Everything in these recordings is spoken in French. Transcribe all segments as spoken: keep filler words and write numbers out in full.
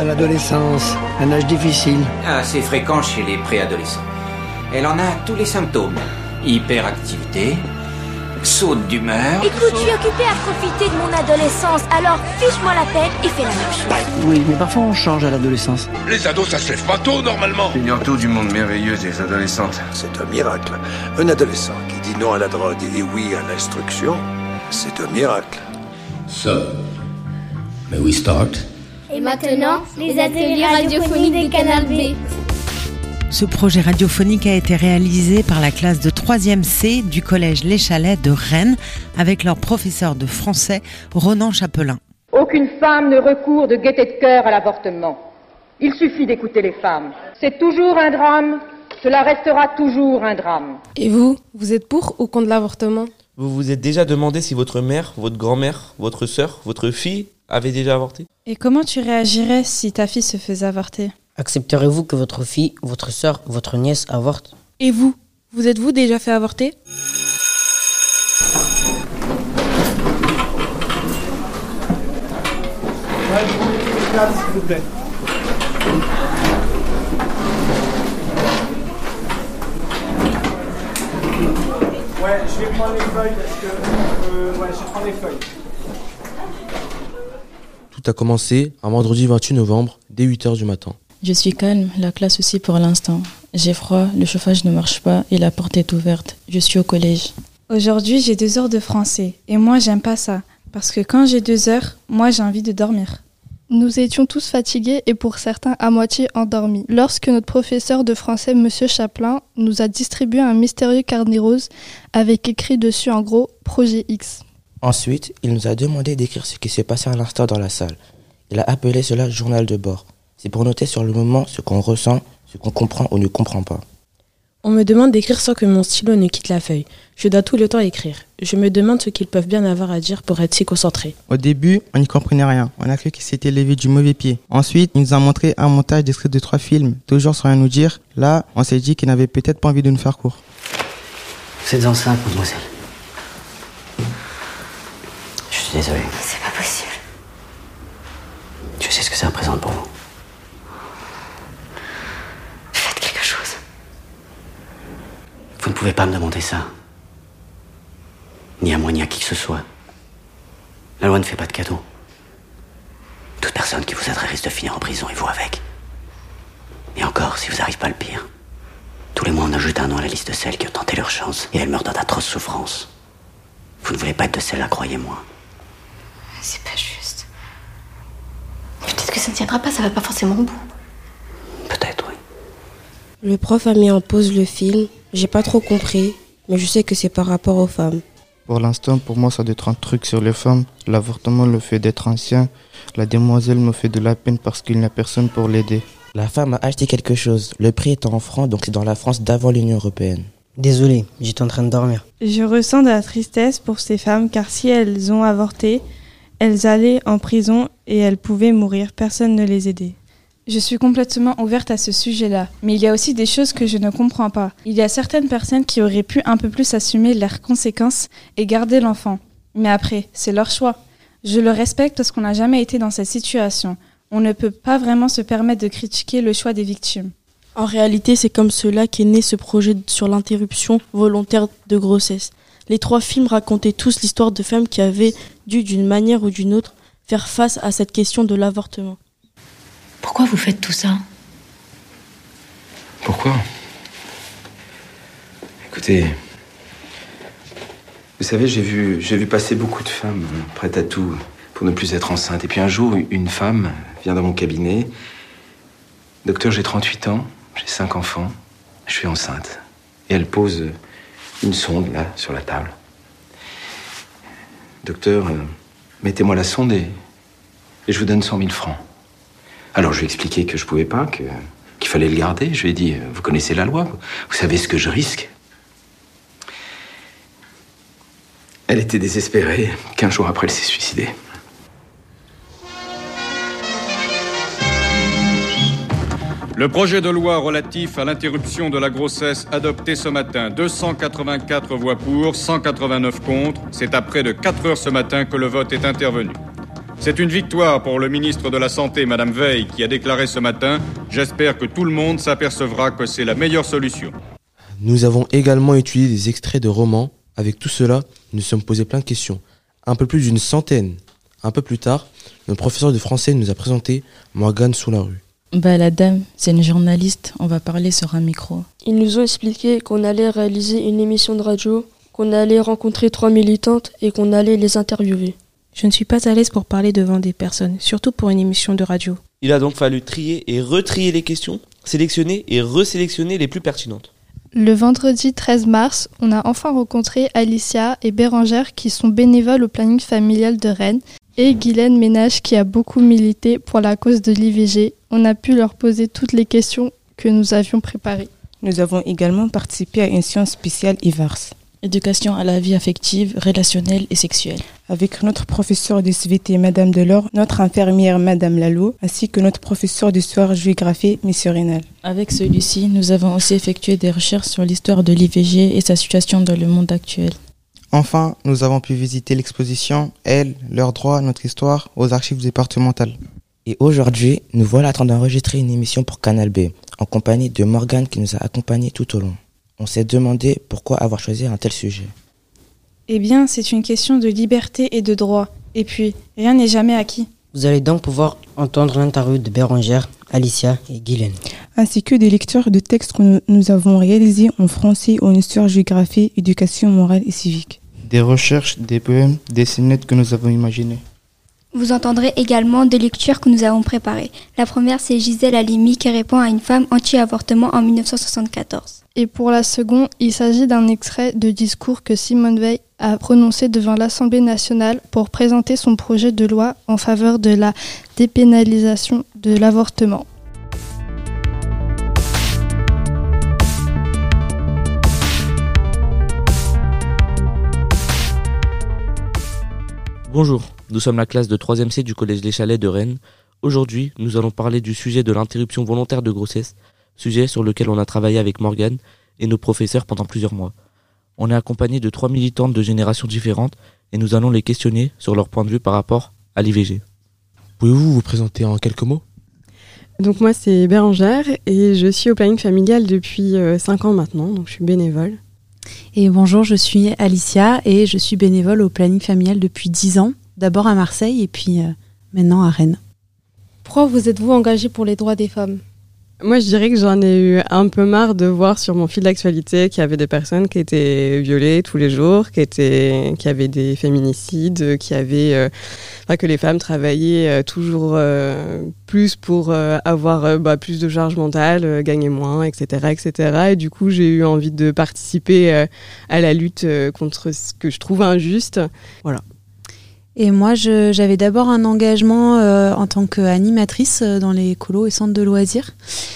l'adolescence, un âge difficile. Assez fréquent chez les préadolescents. Elle en a tous les symptômes. Hyperactivité, saute d'humeur... Écoute, je suis occupée à profiter de mon adolescence, alors fiche-moi la paix et fais la même chose. Oui, mais parfois on change à l'adolescence. Les ados, ça se lève pas tôt, normalement. Ignore tout du monde merveilleux des adolescentes. C'est un miracle. Un adolescent qui dit non à la drogue et dit oui à l'instruction, c'est un miracle. So, may we start? Et maintenant, les ateliers radiophoniques des Canal B. Ce projet radiophonique a été réalisé par la classe de troisième C du collège Les Chalets de Rennes avec leur professeur de français, Ronan Chapelain. Aucune femme ne recourt de gaieté de cœur à l'avortement. Il suffit d'écouter les femmes. C'est toujours un drame, cela restera toujours un drame. Et vous, vous êtes pour ou contre l'avortement ? Vous vous êtes déjà demandé si votre mère, votre grand-mère, votre sœur, votre fille avait déjà avorté ? Et comment tu réagirais si ta fille se faisait avorter ? Accepterez-vous que votre fille, votre sœur, votre nièce avorte ? Et vous ? Vous êtes-vous déjà fait avorter ? Ouais, s'il vous plaît. Ouais, je vais prendre les feuilles parce que... Euh, ouais, je vais prendre les feuilles. Tout a commencé un vendredi vingt-huit novembre, dès huit heures du matin. Je suis calme, la classe aussi pour l'instant. J'ai froid, le chauffage ne marche pas et la porte est ouverte. Je suis au collège. Aujourd'hui, j'ai deux heures de français et moi, j'aime pas ça. Parce que quand j'ai deux heures, moi, j'ai envie de dormir. Nous étions tous fatigués et pour certains à moitié endormis. Lorsque notre professeur de français, Monsieur Chapelain, nous a distribué un mystérieux carnet rose avec écrit dessus en gros « Projet X ». Ensuite, il nous a demandé d'écrire ce qui s'est passé à l'instant dans la salle. Il a appelé cela « journal de bord ». C'est pour noter sur le moment ce qu'on ressent, ce qu'on comprend ou ne comprend pas. On me demande d'écrire sans que mon stylo ne quitte la feuille. Je dois tout le temps écrire. Je me demande ce qu'ils peuvent bien avoir à dire pour être si concentrés. Au début, on n'y comprenait rien. On a cru qu'il s'était levé du mauvais pied. Ensuite, il nous a montré un montage d'extraits de trois films, toujours sans rien nous dire. Là, on s'est dit qu'il n'avait peut-être pas envie de nous faire court. Vous êtes enceinte, mademoiselle. Je suis désolé. C'est pas possible. Je sais ce que ça représente pour vous. Faites quelque chose. Vous ne pouvez pas me demander ça. Ni à moi, ni à qui que ce soit. La loi ne fait pas de cadeaux. Toute personne qui vous aiderait risque de finir en prison et vous avec. Et encore, si vous n'arrivez pas le pire. Tous les mois, on ajoute un nom à la liste de celles qui ont tenté leur chance et elles meurent dans d'atroces souffrances. Vous ne voulez pas être de celles-là, croyez-moi. C'est pas juste. Peut-être que ça ne tiendra pas, ça va pas forcément au bout. Peut-être, oui. Le prof a mis en pause le film. J'ai pas trop compris, mais je sais que c'est par rapport aux femmes. Pour l'instant, pour moi, ça doit être un truc sur les femmes. L'avortement, le fait d'être ancien. La demoiselle me fait de la peine parce qu'il n'y a personne pour l'aider. La femme a acheté quelque chose. Le prix est en francs, donc c'est dans la France d'avant l'Union européenne. Désolé, j'étais en train de dormir. Je ressens de la tristesse pour ces femmes car si elles ont avorté, elles allaient en prison et elles pouvaient mourir. Personne ne les aidait. Je suis complètement ouverte à ce sujet-là, mais il y a aussi des choses que je ne comprends pas. Il y a certaines personnes qui auraient pu un peu plus assumer leurs conséquences et garder l'enfant. Mais après, c'est leur choix. Je le respecte parce qu'on n'a jamais été dans cette situation. On ne peut pas vraiment se permettre de critiquer le choix des victimes. En réalité, c'est comme cela qu'est né ce projet sur l'interruption volontaire de grossesse. Les trois films racontaient tous l'histoire de femmes qui avaient dû, d'une manière ou d'une autre, faire face à cette question de l'avortement. Pourquoi vous faites tout ça ? Pourquoi ? Écoutez, vous savez, j'ai vu, j'ai vu passer beaucoup de femmes prêtes à tout pour ne plus être enceintes. Et puis un jour, une femme vient dans mon cabinet. Docteur, j'ai trente-huit ans, j'ai cinq enfants, je suis enceinte. Et elle pose une sonde, là, sur la table. Docteur, euh, mettez-moi la sonde et, et je vous donne cent mille francs. Alors je lui ai expliqué que je pouvais pas, que, qu'il fallait le garder. Je lui ai dit, vous connaissez la loi, vous, vous savez ce que je risque. Elle était désespérée. Quinze jours après, elle s'est suicidée. Le projet de loi relatif à l'interruption de la grossesse adopté ce matin, deux cent quatre-vingt-quatre voix pour, cent quatre-vingt-neuf contre. C'est à près de quatre heures ce matin que le vote est intervenu. C'est une victoire pour le ministre de la Santé, Madame Veil, qui a déclaré ce matin « J'espère que tout le monde s'apercevra que c'est la meilleure solution ». Nous avons également utilisé des extraits de romans. Avec tout cela, nous nous sommes posé plein de questions. Un peu plus d'une centaine. Un peu plus tard, notre professeur de français nous a présenté Morgane sous la rue. Bah, la dame, c'est une journaliste, on va parler sur un micro. Ils nous ont expliqué qu'on allait réaliser une émission de radio, qu'on allait rencontrer trois militantes et qu'on allait les interviewer. Je ne suis pas à l'aise pour parler devant des personnes, surtout pour une émission de radio. Il a donc fallu trier et retrier les questions, sélectionner et resélectionner les plus pertinentes. Le vendredi treize mars, on a enfin rencontré Alicia et Bérangère qui sont bénévoles au planning familial de Rennes et Guylaine Ménage qui a beaucoup milité pour la cause de l'I V G. On a pu leur poser toutes les questions que nous avions préparées. Nous avons également participé à une séance spéciale I V A R S. Éducation à la vie affective, relationnelle et sexuelle. Avec notre professeur de S V T, Madame Delors, notre infirmière, Madame Lalo, ainsi que notre professeur d'histoire-géographie, Monsieur Rénal. Avec celui-ci, nous avons aussi effectué des recherches sur l'histoire de l'I V G et sa situation dans le monde actuel. Enfin, nous avons pu visiter l'exposition « Elles, leurs droits, notre histoire » aux archives départementales. Et aujourd'hui, nous voilà en train d'enregistrer une émission pour Canal B, en compagnie de Morgane qui nous a accompagnés tout au long. On s'est demandé pourquoi avoir choisi un tel sujet. Eh bien, c'est une question de liberté et de droit. Et puis, rien n'est jamais acquis. Vous allez donc pouvoir entendre l'interview de Bérangère, Alicia et Guylaine. Ainsi que des lectures de textes que nous avons réalisés en français, en histoire, géographie, éducation morale et civique. Des recherches, des poèmes, des scénettes que nous avons imaginées. Vous entendrez également des lectures que nous avons préparées. La première, c'est Gisèle Halimi qui répond à une femme anti-avortement en dix-neuf cent soixante-quatorze. Et pour la seconde, il s'agit d'un extrait de discours que Simone Veil a prononcé devant l'Assemblée nationale pour présenter son projet de loi en faveur de la dépénalisation de l'avortement. Bonjour, nous sommes la classe de troisième C du collège Les Chalets de Rennes. Aujourd'hui, nous allons parler du sujet de l'interruption volontaire de grossesse, sujet sur lequel on a travaillé avec Morgane et nos professeurs pendant plusieurs mois. On est accompagné de trois militantes de générations différentes et nous allons les questionner sur leur point de vue par rapport à l'I V G. Pouvez-vous vous présenter en quelques mots ? Donc moi c'est Bérangère et je suis au planning familial depuis cinq ans maintenant, donc je suis bénévole. Et bonjour, je suis Alicia et je suis bénévole au planning familial depuis dix ans, d'abord à Marseille et puis euh, maintenant à Rennes. Pourquoi vous êtes-vous engagée pour les droits des femmes ? Moi, je dirais que j'en ai eu un peu marre de voir sur mon fil d'actualité qu'il y avait des personnes qui étaient violées tous les jours, qui étaient, qui avaient des féminicides, qui avaient, euh, enfin, que les femmes travaillaient euh, toujours euh, plus pour euh, avoir euh, bah, plus de charge mentale, euh, gagner moins, et cetera, et cetera. Et du coup, j'ai eu envie de participer euh, à la lutte euh, contre ce que je trouve injuste. Voilà. Et moi, je, j'avais d'abord un engagement euh, en tant qu'animatrice euh, dans les colos et centres de loisirs.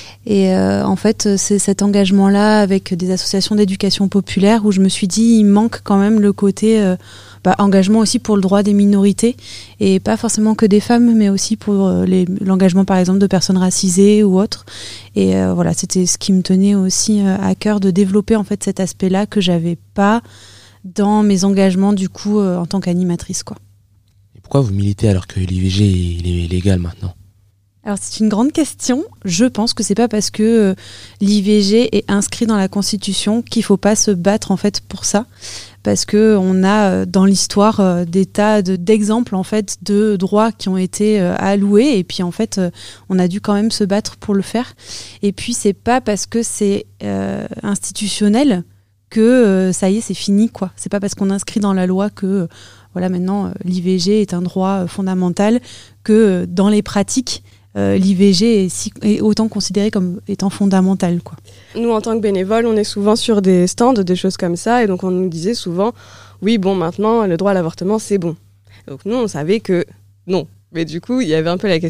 Et euh, en fait, c'est cet engagement-là avec des associations d'éducation populaire où je me suis dit, il manque quand même le côté euh, bah, engagement aussi pour le droit des minorités. Et pas forcément que des femmes, mais aussi pour euh, les, l'engagement, par exemple, de personnes racisées ou autres. Et euh, voilà, c'était ce qui me tenait aussi euh, à cœur de développer en fait cet aspect-là que j'avais pas dans mes engagements, du coup, euh, en tant qu'animatrice, quoi. Pourquoi vous militez alors que l'I V G est légal maintenant ? Alors c'est une grande question. Je pense que c'est pas parce que euh, l'I V G est inscrit dans la Constitution qu'il faut pas se battre en fait pour ça, parce que on a euh, dans l'histoire euh, des tas de, d'exemples en fait de droits qui ont été euh, alloués et puis en fait euh, on a dû quand même se battre pour le faire. Et puis c'est pas parce que c'est euh, institutionnel que euh, ça y est c'est fini quoi. C'est pas parce qu'on inscrit dans la loi que euh, voilà, maintenant, l'I V G est un droit fondamental que dans les pratiques, euh, l'I V G est, si, est autant considéré comme étant fondamental, quoi. Nous, en tant que bénévoles, on est souvent sur des stands, des choses comme ça, et donc on nous disait souvent, oui, bon, maintenant, le droit à l'avortement, c'est bon. Donc nous, on savait que non. Mais du coup, il y avait un peu la question de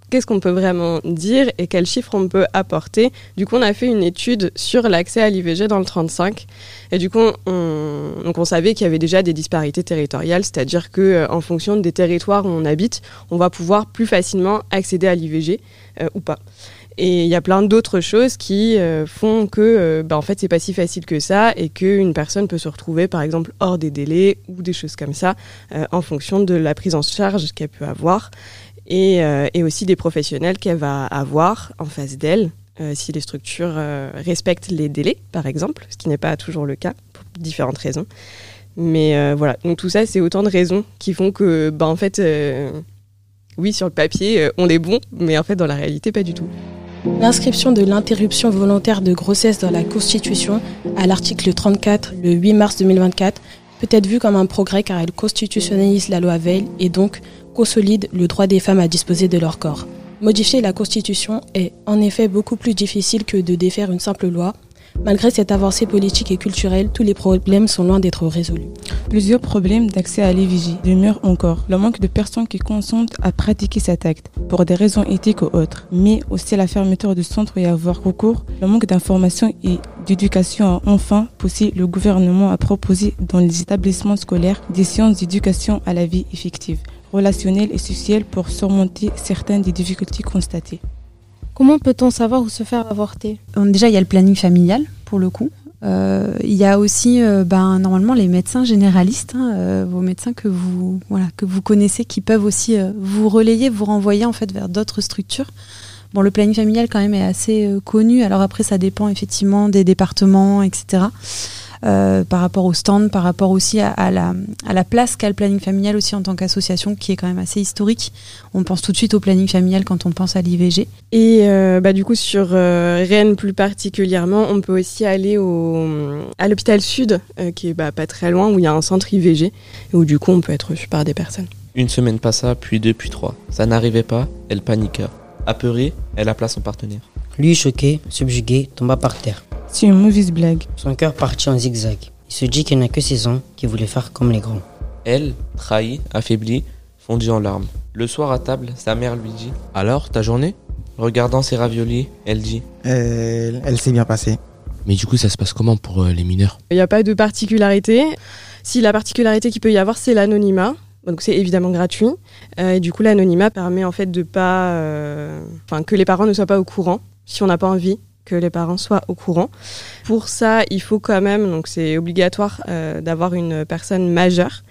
qu'est-ce qu'on peut vraiment dire et quels chiffres on peut apporter. Du coup, on a fait une étude sur l'accès à l'I V G dans le trente-cinq. Et du coup, on, donc on savait qu'il y avait déjà des disparités territoriales, c'est-à-dire que euh, en fonction des territoires où on habite, on va pouvoir plus facilement accéder à l'I V G euh, ou pas. Et il y a plein d'autres choses qui euh, font que euh, bah, en fait, c'est pas si facile que ça et qu'une personne peut se retrouver, par exemple, hors des délais ou des choses comme ça, euh, en fonction de la prise en charge qu'elle peut avoir et, euh, et aussi des professionnels qu'elle va avoir en face d'elle, euh, si les structures euh, respectent les délais, par exemple, ce qui n'est pas toujours le cas pour différentes raisons. Mais euh, voilà, donc tout ça, c'est autant de raisons qui font que, bah, en fait, euh, oui, sur le papier, euh, on est bon, mais en fait, dans la réalité, pas du tout. L'inscription de l'interruption volontaire de grossesse dans la Constitution, à l'article trente-quatre, le huit mars deux mille vingt-quatre, peut être vue comme un progrès car elle constitutionnalise la loi Veil et donc consolide le droit des femmes à disposer de leur corps. Modifier la Constitution est en effet beaucoup plus difficile que de défaire une simple loi. Malgré cette avancée politique et culturelle, tous les problèmes sont loin d'être résolus. Plusieurs problèmes d'accès à l'I V G demeurent encore. Le manque de personnes qui consentent à pratiquer cet acte, pour des raisons éthiques ou autres, mais aussi la fermeture de centres et avoir recours, le manque d'information et d'éducation a enfin poussé le gouvernement à proposer dans les établissements scolaires des séances d'éducation à la vie effective, relationnelle et sociale pour surmonter certaines des difficultés constatées. Comment peut-on savoir où se faire avorter ? Déjà, il y a le planning familial, pour le coup. Euh, il y a aussi, euh, ben, normalement, les médecins généralistes, hein, euh, vos médecins que vous, voilà, que vous connaissez, qui peuvent aussi euh, vous relayer, vous renvoyer en fait vers d'autres structures. Bon, le planning familial, quand même, est assez euh, connu. Alors après, ça dépend effectivement des départements, et cetera. Euh, par rapport au stand, par rapport aussi à, à, la, à la place qu'a le planning familial aussi en tant qu'association, qui est quand même assez historique. On pense tout de suite au planning familial quand on pense à l'I V G. Et euh, bah, du coup, sur euh, Rennes plus particulièrement, on peut aussi aller au, à l'hôpital Sud, euh, qui est bah, pas très loin, où il y a un centre I V G, et où du coup, on peut être reçu par des personnes. Une semaine passa, puis deux, puis trois. Ça n'arrivait pas, elle paniqua. Apeurée, elle appela son partenaire. Lui, choqué, subjugué, tomba par terre. C'est une mauvaise blague. Son cœur partit en zigzag. Il se dit qu'il n'a que seize ans, qu'il voulait faire comme les grands. Elle, trahie, affaiblie, fondit en larmes. Le soir à table, sa mère lui dit « Alors, ta journée ?» Regardant ses raviolis, elle dit euh, Elle s'est bien passée. Mais du coup, ça se passe comment pour euh, les mineurs ? Il n'y a pas de particularité. Si la particularité qu'il peut y avoir, c'est l'anonymat. Donc c'est évidemment gratuit. Euh, et du coup, l'anonymat permet en fait de pas, euh, enfin que les parents ne soient pas au courant si on n'a pas envie que les parents soient au courant. Pour ça, il faut quand même, donc c'est obligatoire euh, d'avoir une personne majeure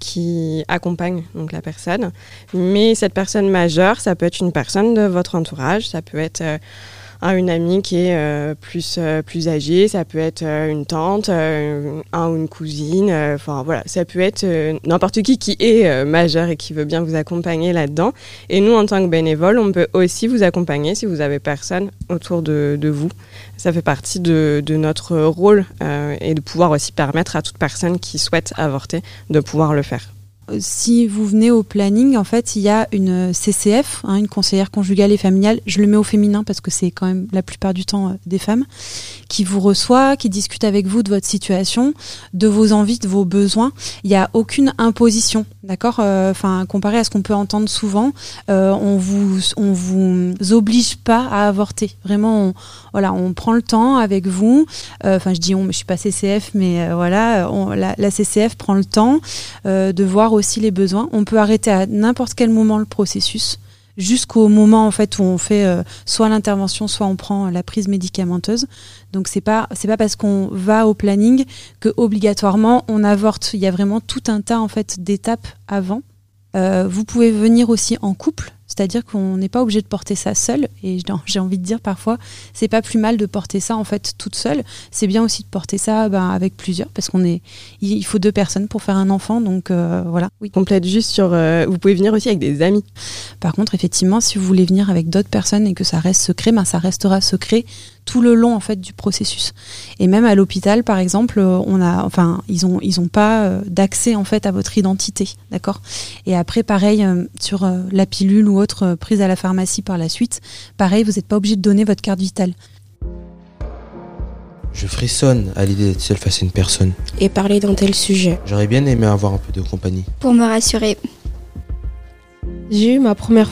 qui accompagne donc la personne. Mais cette personne majeure, ça peut être une personne de votre entourage, ça peut être euh, une amie qui est euh, plus euh, plus âgée, ça peut être euh, une tante, euh, un ou une cousine, enfin euh, voilà, ça peut être euh, n'importe qui qui est euh, majeur et qui veut bien vous accompagner là-dedans. Et nous, en tant que bénévoles, on peut aussi vous accompagner si vous avez personne autour de, de vous. Ça fait partie de, de notre rôle euh, et de pouvoir aussi permettre à toute personne qui souhaite avorter de pouvoir le faire. Si vous venez au planning, en fait, il y a une C C F, hein, une conseillère conjugale et familiale. Je le mets au féminin parce que c'est quand même la plupart du temps euh, des femmes qui vous reçoit, qui discute avec vous de votre situation, de vos envies, de vos besoins. Il n'y a aucune imposition, d'accord ? Enfin, euh, comparé à ce qu'on peut entendre souvent, euh, on vous on vous oblige pas à avorter. Vraiment, on, voilà, on prend le temps avec vous. Enfin, euh, je dis on, mais je suis pas C C F, mais euh, voilà, on, la, la C C F prend le temps euh, de voir aussi les besoins. On peut arrêter à n'importe quel moment le processus, jusqu'au moment en fait où on fait euh, soit l'intervention, soit on prend la prise médicamenteuse. Donc c'est pas c'est pas parce qu'on va au planning que obligatoirement on avorte. Il y a vraiment tout un tas en fait d'étapes avant. Euh, vous pouvez venir aussi en couple, c'est-à-dire qu'on n'est pas obligé de porter ça seul. Et j'ai envie de dire parfois, c'est pas plus mal de porter ça en fait toute seule. C'est bien aussi de porter ça ben, avec plusieurs, parce qu'on est, il faut deux personnes pour faire un enfant, donc euh, voilà. Oui, complète juste sur, euh, vous pouvez venir aussi avec des amis. Par contre, effectivement, si vous voulez venir avec d'autres personnes et que ça reste secret, ben ça restera secret tout le long en fait du processus. Et même à l'hôpital, par exemple, on a, enfin, ils ont, ils ont pas d'accès en fait à votre identité, d'accord. Et après, pareil euh, sur euh, la pilule ou autre euh, prise à la pharmacie par la suite, pareil, vous n'êtes pas obligé de donner votre carte vitale. Je frissonne à l'idée d'être seule face à une personne. Et parler d'un tel sujet. J'aurais bien aimé avoir un peu de compagnie. Pour me rassurer. J'ai eu ma première fois.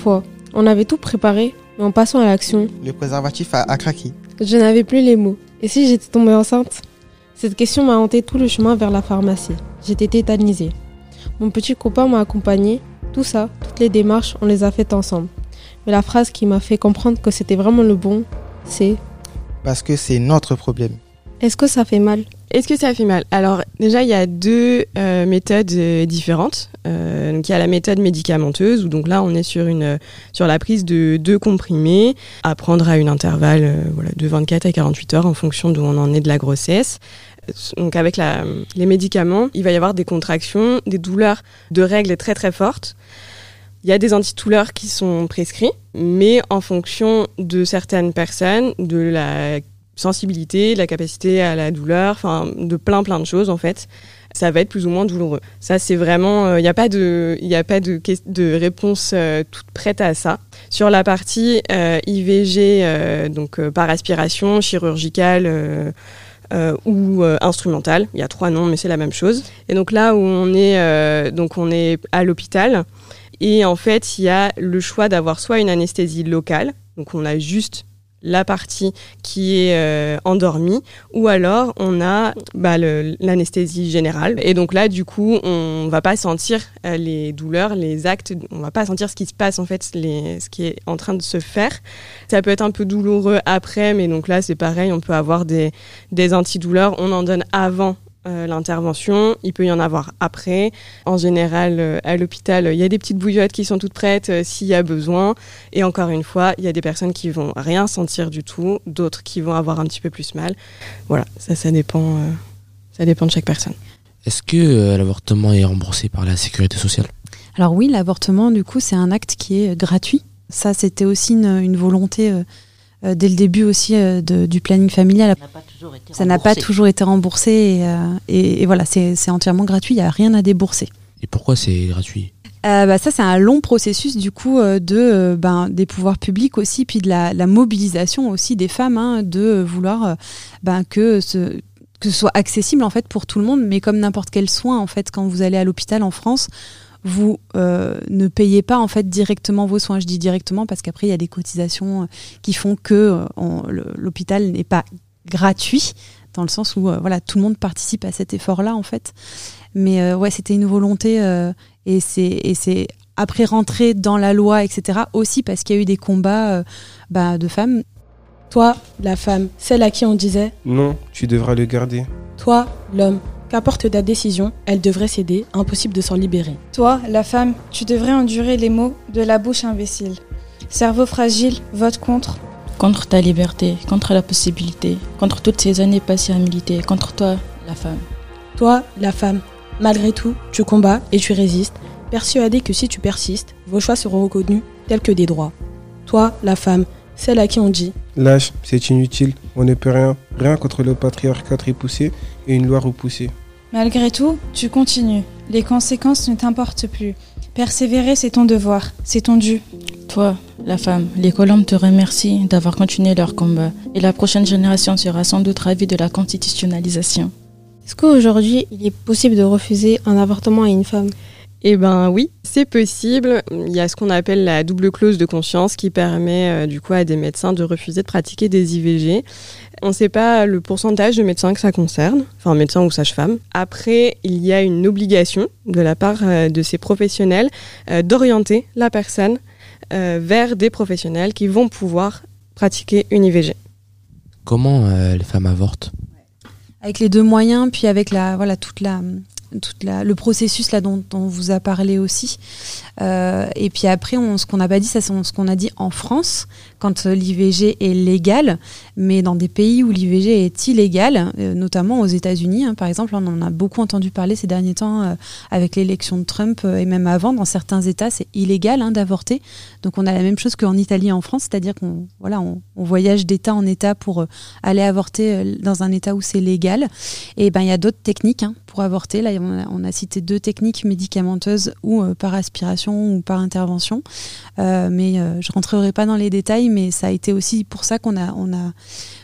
On avait tout préparé, mais en passant à l'action, le préservatif a, a craqué. Je n'avais plus les mots. Et si j'étais tombée enceinte ? Cette question m'a hanté tout le chemin vers la pharmacie. J'étais tétanisée. Mon petit copain m'a accompagnée. Tout ça, toutes les démarches, on les a faites ensemble. Mais la phrase qui m'a fait comprendre que c'était vraiment le bon, c'est... Parce que c'est notre problème. Est-ce que ça fait mal ? Est-ce que ça fait mal ? Alors déjà, il y a deux euh, méthodes euh, différentes. Euh, donc il y a la méthode médicamenteuse où donc là on est sur une sur la prise de deux comprimés à prendre à un intervalle euh, voilà de vingt-quatre à quarante-huit heures en fonction d'où on en est de la grossesse. Donc avec la, les médicaments, il va y avoir des contractions, des douleurs de règles très très fortes. Il y a des antidouleurs qui sont prescrits, mais en fonction de certaines personnes, de la sensibilité, de la capacité à la douleur, enfin de plein plein de choses en fait, ça va être plus ou moins douloureux. Ça c'est vraiment, il euh, n'y a pas de, il y a pas de, de réponse euh, toute prête à ça. Sur la partie euh, I V G, euh, donc euh, par aspiration, chirurgicale. Euh, Euh, ou euh, instrumentale, il y a trois noms mais c'est la même chose. Et donc là où on est, euh, donc on est à l'hôpital et en fait il y a le choix d'avoir soit une anesthésie locale, donc on a juste la partie qui est euh, endormie, ou alors on a bah, le, l'anesthésie générale. Et donc là, du coup, on va pas sentir euh, les douleurs, les actes, on va pas sentir ce qui se passe, en fait, les, ce qui est en train de se faire. Ça peut être un peu douloureux après, mais donc là, c'est pareil, on peut avoir des, des antidouleurs, on en donne avant Euh, l'intervention, il peut y en avoir après. En général, euh, à l'hôpital, il y a des petites bouillottes qui sont toutes prêtes euh, s'il y a besoin. Et encore une fois, il y a des personnes qui vont rien sentir du tout, d'autres qui vont avoir un petit peu plus mal. Voilà, ça, ça dépend, euh, ça dépend de chaque personne. Est-ce que euh, l'avortement est remboursé par la sécurité sociale ? Alors oui, l'avortement, du coup, c'est un acte qui est gratuit. Ça, c'était aussi une, une volonté euh, euh, dès le début aussi euh, de, du planning familial. Ça n'a pas toujours été ça remboursé. N'a pas toujours été remboursé et, euh, et, et voilà, c'est, c'est entièrement gratuit, il n'y a rien à débourser. Et pourquoi c'est gratuit ? Euh, bah ça c'est un long processus du coup euh, de euh, ben des pouvoirs publics aussi, puis de la, la mobilisation aussi des femmes, hein, de vouloir euh, ben que ce que ce soit accessible en fait pour tout le monde, mais comme n'importe quel soin en fait, quand vous allez à l'hôpital en France, vous euh, ne payez pas en fait directement vos soins. Je dis directement parce qu'après il y a des cotisations qui font que euh, on, le, l'hôpital n'est pas gratuit, dans le sens où euh, voilà, tout le monde participe à cet effort-là en fait. Mais euh, ouais, c'était une volonté euh, et c'est et c'est après rentrer dans la loi, et cetera. Aussi parce qu'il y a eu des combats euh, bah, de femmes. Toi, la femme, celle à qui on disait non, tu devras le garder. Toi, l'homme, qu'importe ta décision, elle devrait céder, impossible de s'en libérer. Toi, la femme, tu devrais endurer les mots de la bouche imbécile. Cerveau fragile, vote contre. Contre ta liberté, contre la possibilité, contre toutes ces années passées à militer, contre toi, la femme. Toi, la femme, malgré tout, tu combats et tu résistes, persuadé que si tu persistes, vos choix seront reconnus tels que des droits. Toi, la femme, celle à qui on dit lâche, c'est inutile, on ne peut rien, rien contre le patriarcat repoussé et une loi repoussée. Malgré tout, tu continues. Les conséquences ne t'importent plus. Persévérer, c'est ton devoir, c'est ton dû. Toi, la femme, les colombes te remercient d'avoir continué leur combat. Et la prochaine génération sera sans doute ravie de la constitutionnalisation. Est-ce qu'aujourd'hui, il est possible de refuser un avortement à une femme ? Eh ben oui, c'est possible. Il y a ce qu'on appelle la double clause de conscience qui permet euh, du coup à des médecins de refuser de pratiquer des I V G. On ne sait pas le pourcentage de médecins que ça concerne, enfin médecins ou sages-femmes. Après, il y a une obligation de la part euh, de ces professionnels euh, d'orienter la personne euh, vers des professionnels qui vont pouvoir pratiquer une I V G. Comment euh, les femmes avortent ? Avec les deux moyens, puis avec la voilà toute la toute la, le processus là dont, dont on vous a parlé aussi. Euh, et puis après, on, ce qu'on n'a pas dit, ça, c'est ce qu'on a dit en France, quand euh, l'I V G est légal, mais dans des pays où l'I V G est illégal, euh, notamment aux États-Unis, hein, par exemple, on en a beaucoup entendu parler ces derniers temps euh, avec l'élection de Trump euh, et même avant, dans certains États, c'est illégal hein, d'avorter. Donc on a la même chose qu'en Italie et en France, c'est-à-dire qu'on voilà, on, on voyage d'État en État pour euh, aller avorter euh, dans un État où c'est légal. Et ben il y a d'autres techniques hein, pour avorter. Là, on a, on a cité deux techniques médicamenteuses ou euh, par aspiration ou par intervention. Euh, mais euh, je rentrerai pas dans les détails, mais ça a été aussi pour ça qu'on a, on a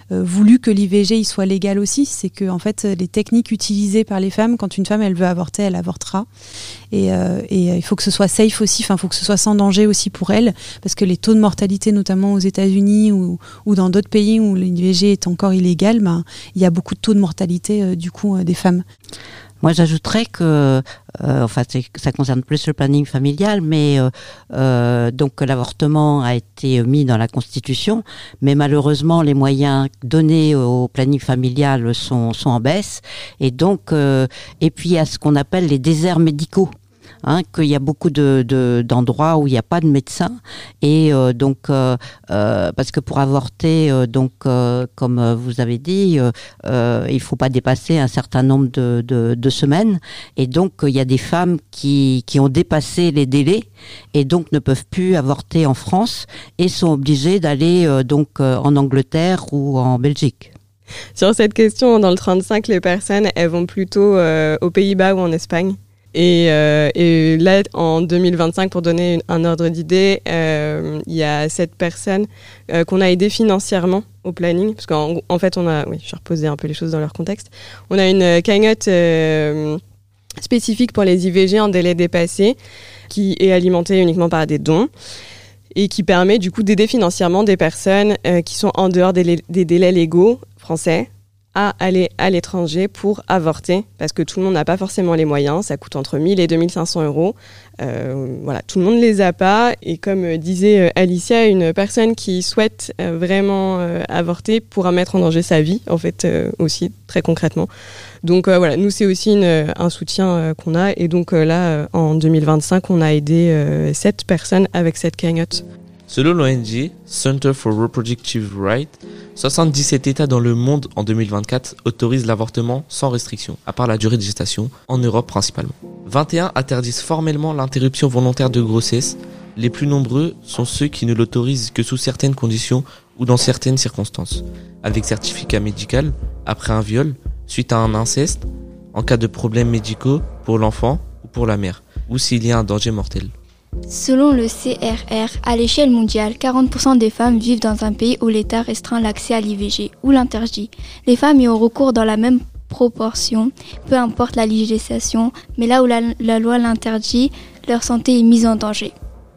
euh, voulu que l'I V G il soit légal aussi. C'est que en fait les techniques utilisées par les femmes, quand une femme elle veut avorter, elle avortera. Et, euh, et euh, il faut que ce soit safe aussi, enfin il faut que ce soit sans danger aussi pour elle, parce que les taux de mortalité, notamment aux États-Unis ou, ou dans d'autres pays où l'I V G est encore illégal, ben il y a beaucoup de taux de mortalité euh, du coup euh, des femmes. Moi, j'ajouterais que, euh, enfin, c'est, ça concerne plus le planning familial, mais euh, euh, donc l'avortement a été mis dans la Constitution, mais malheureusement, les moyens donnés au planning familial sont, sont en baisse, et donc, euh, et puis il y a ce qu'on appelle les déserts médicaux. Hein, qu'il y a beaucoup de, de, d'endroits où il n'y a pas de médecin et euh, donc euh, euh, parce que pour avorter euh, donc euh, comme vous avez dit euh, euh, il faut pas dépasser un certain nombre de, de, de semaines et donc il y a des femmes qui, qui ont dépassé les délais et donc ne peuvent plus avorter en France et sont obligées d'aller euh, donc euh, en Angleterre ou en Belgique. Sur cette question, dans le trente-cinq, les personnes elles vont plutôt euh, aux Pays-Bas ou en Espagne. Et, euh, et là, en deux mille vingt-cinq, pour donner une, un ordre d'idée, euh, il y a sept personnes euh, qu'on a aidées financièrement au planning, parce qu'en en fait, on a, oui, je vais reposer un peu les choses dans leur contexte. On a une cagnotte euh, spécifique pour les I V G en délai dépassé, qui est alimentée uniquement par des dons et qui permet du coup d'aider financièrement des personnes euh, qui sont en dehors des, des délais légaux français à aller à l'étranger pour avorter, parce que tout le monde n'a pas forcément les moyens, ça coûte entre mille et deux mille cinq cents euros. Euh, voilà, tout le monde les a pas, et comme disait Alicia, une personne qui souhaite euh, vraiment euh, avorter pourra mettre en danger sa vie, en fait, euh, aussi, très concrètement. Donc euh, voilà, nous c'est aussi une, un soutien euh, qu'on a, et donc euh, là, euh, en deux mille vingt-cinq, on a aidé euh, sept personnes avec cette cagnotte. Selon l'O N G Center for Reproductive Rights, soixante-dix-sept États dans le monde en deux mille vingt-quatre autorisent l'avortement sans restriction, à part la durée de gestation, en Europe principalement. vingt et un interdisent formellement l'interruption volontaire de grossesse. Les plus nombreux sont ceux qui ne l'autorisent que sous certaines conditions ou dans certaines circonstances, avec certificat médical, après un viol, suite à un inceste, en cas de problèmes médicaux pour l'enfant ou pour la mère, ou s'il y a un danger mortel. Selon le C R R, à l'échelle mondiale, quarante pour cent des femmes vivent dans un pays où l'État restreint l'accès à l'I V G ou l'interdit. Les femmes y ont recours dans la même proportion, peu importe la législation, mais là où la, la loi l'interdit, leur santé est mise en danger.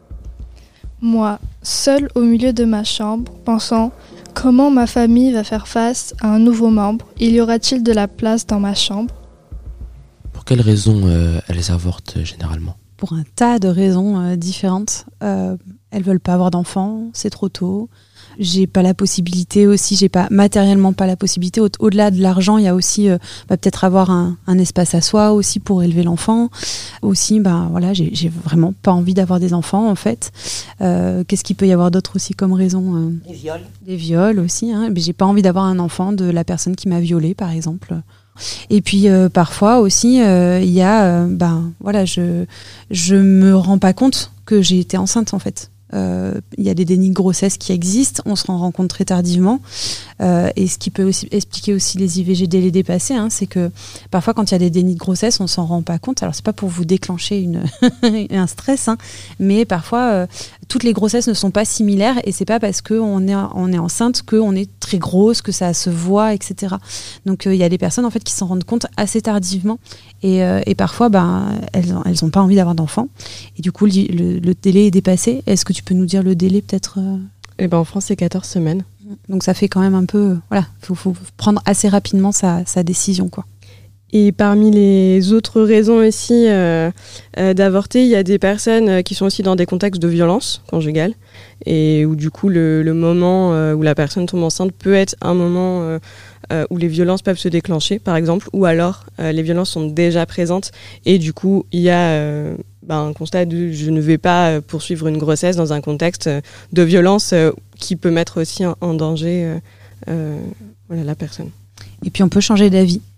Moi, seule au milieu de ma chambre, pensant « Comment ma famille va faire face à un nouveau membre ? Il y aura-t-il de la place dans ma chambre ?» Pour quelles raisons euh, elles avortent euh, généralement ? Pour un tas de raisons euh, différentes. Euh, elles veulent pas avoir d'enfants, c'est trop tôt. J'ai pas la possibilité aussi, j'ai pas matériellement pas la possibilité. Au- au-delà de l'argent, il y a aussi euh, bah, peut-être avoir un, un espace à soi aussi pour élever l'enfant. Aussi, bah voilà, j'ai, j'ai vraiment pas envie d'avoir des enfants en fait. Euh, qu'est-ce qu'il peut y avoir d'autre aussi comme raison euh, Des viols. Des viols aussi. Hein. Mais j'ai pas envie d'avoir un enfant de la personne qui m'a violée, par exemple. Et puis euh, parfois aussi, il euh, y a, euh, ben voilà, je je me rends pas compte que j'ai été enceinte en fait. Il euh, y a des dénis de grossesse qui existent, on se rend compte très tardivement. Euh, et ce qui peut aussi expliquer aussi les I V G délais dépassés, hein, c'est que parfois quand il y a des dénis de grossesse, on s'en rend pas compte. Alors c'est pas pour vous déclencher une un stress, hein, mais parfois euh, toutes les grossesses ne sont pas similaires et c'est pas parce qu'on est on est enceinte qu'on est très grosse, que ça se voit, et cetera. Donc il euh, y a des personnes en fait qui s'en rendent compte assez tardivement et, euh, et parfois ben elles elles ont pas envie d'avoir d'enfants et du coup le, le, le délai est dépassé. Est-ce que tu peux nous dire le délai peut-être euh... Eh ben en France c'est quatorze semaines. Donc ça fait quand même un peu, voilà, faut, faut prendre assez rapidement sa, sa décision, quoi. Et parmi les autres raisons aussi euh, euh, d'avorter, il y a des personnes qui sont aussi dans des contextes de violence conjugale et où du coup le, le moment euh, où la personne tombe enceinte peut être un moment euh, euh, où les violences peuvent se déclencher, par exemple, ou alors euh, les violences sont déjà présentes et du coup il y a euh, ben, un constat de je ne vais pas poursuivre une grossesse dans un contexte de violence euh, qui peut mettre aussi en, en danger euh, euh, voilà, la personne. Et puis on peut changer d'avis.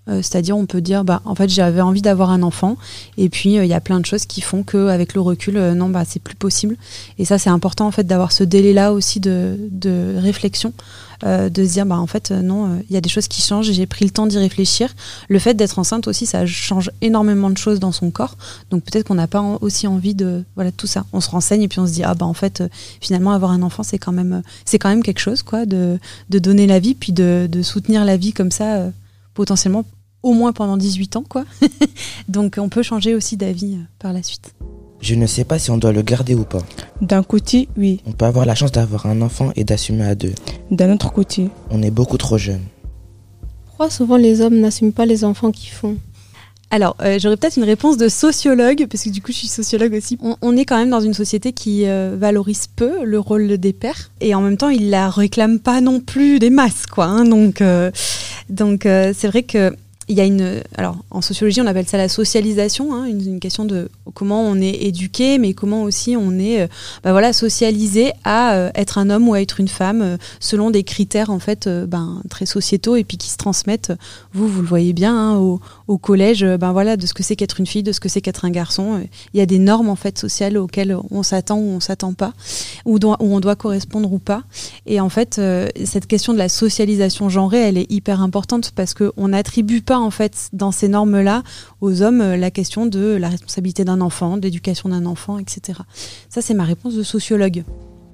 Euh, c'est-à-dire, on peut dire, bah, en fait, j'avais envie d'avoir un enfant, et puis il euh, y a plein de choses qui font qu'avec le recul, euh, non, bah, c'est plus possible. Et ça, c'est important, en fait, d'avoir ce délai-là aussi de, de réflexion, euh, de se dire, bah, en fait, euh, non, il euh, y a des choses qui changent, et j'ai pris le temps d'y réfléchir. Le fait d'être enceinte aussi, ça change énormément de choses dans son corps, donc peut-être qu'on n'a pas en, aussi envie de, voilà, tout ça. On se renseigne, et puis on se dit, ah, bah, en fait, euh, finalement, avoir un enfant, c'est quand même, euh, c'est quand même quelque chose, quoi, de, de donner la vie, puis de, de soutenir la vie comme ça, euh, potentiellement au moins pendant dix-huit ans, quoi. Donc on peut changer aussi d'avis euh, par la suite. Je ne sais pas si on doit le garder ou pas. D'un côté, oui. On peut avoir la chance d'avoir un enfant et d'assumer à deux. D'un autre côté, on est beaucoup trop jeune. Pourquoi souvent les hommes n'assument pas les enfants qu'ils font ? Alors, euh, j'aurais peut-être une réponse de sociologue, parce que du coup, je suis sociologue aussi. On, on est quand même dans une société qui euh, valorise peu le rôle des pères, et en même temps, il la réclame pas non plus des masses, quoi. Hein, donc, euh, donc euh, c'est vrai que il y a une, alors en sociologie on appelle ça la socialisation, hein, une, une question de comment on est éduqué, mais comment aussi on est, euh, bah voilà, socialisé à euh, être un homme ou à être une femme euh, selon des critères en fait, euh, ben très sociétaux et puis qui se transmettent. Vous, vous le voyez bien hein, au, au collège, euh, ben voilà, de ce que c'est qu'être une fille, de ce que c'est qu'être un garçon. Il euh, y a des normes en fait sociales auxquelles on s'attend ou on s'attend pas, ou doit, où on doit correspondre ou pas. Et en fait, euh, cette question de la socialisation genrée, elle est hyper importante parce que on n'attribue pas en fait dans ces normes-là aux hommes la question de la responsabilité d'un enfant, de l'éducation d'un enfant, et cetera. Ça, c'est ma réponse de sociologue.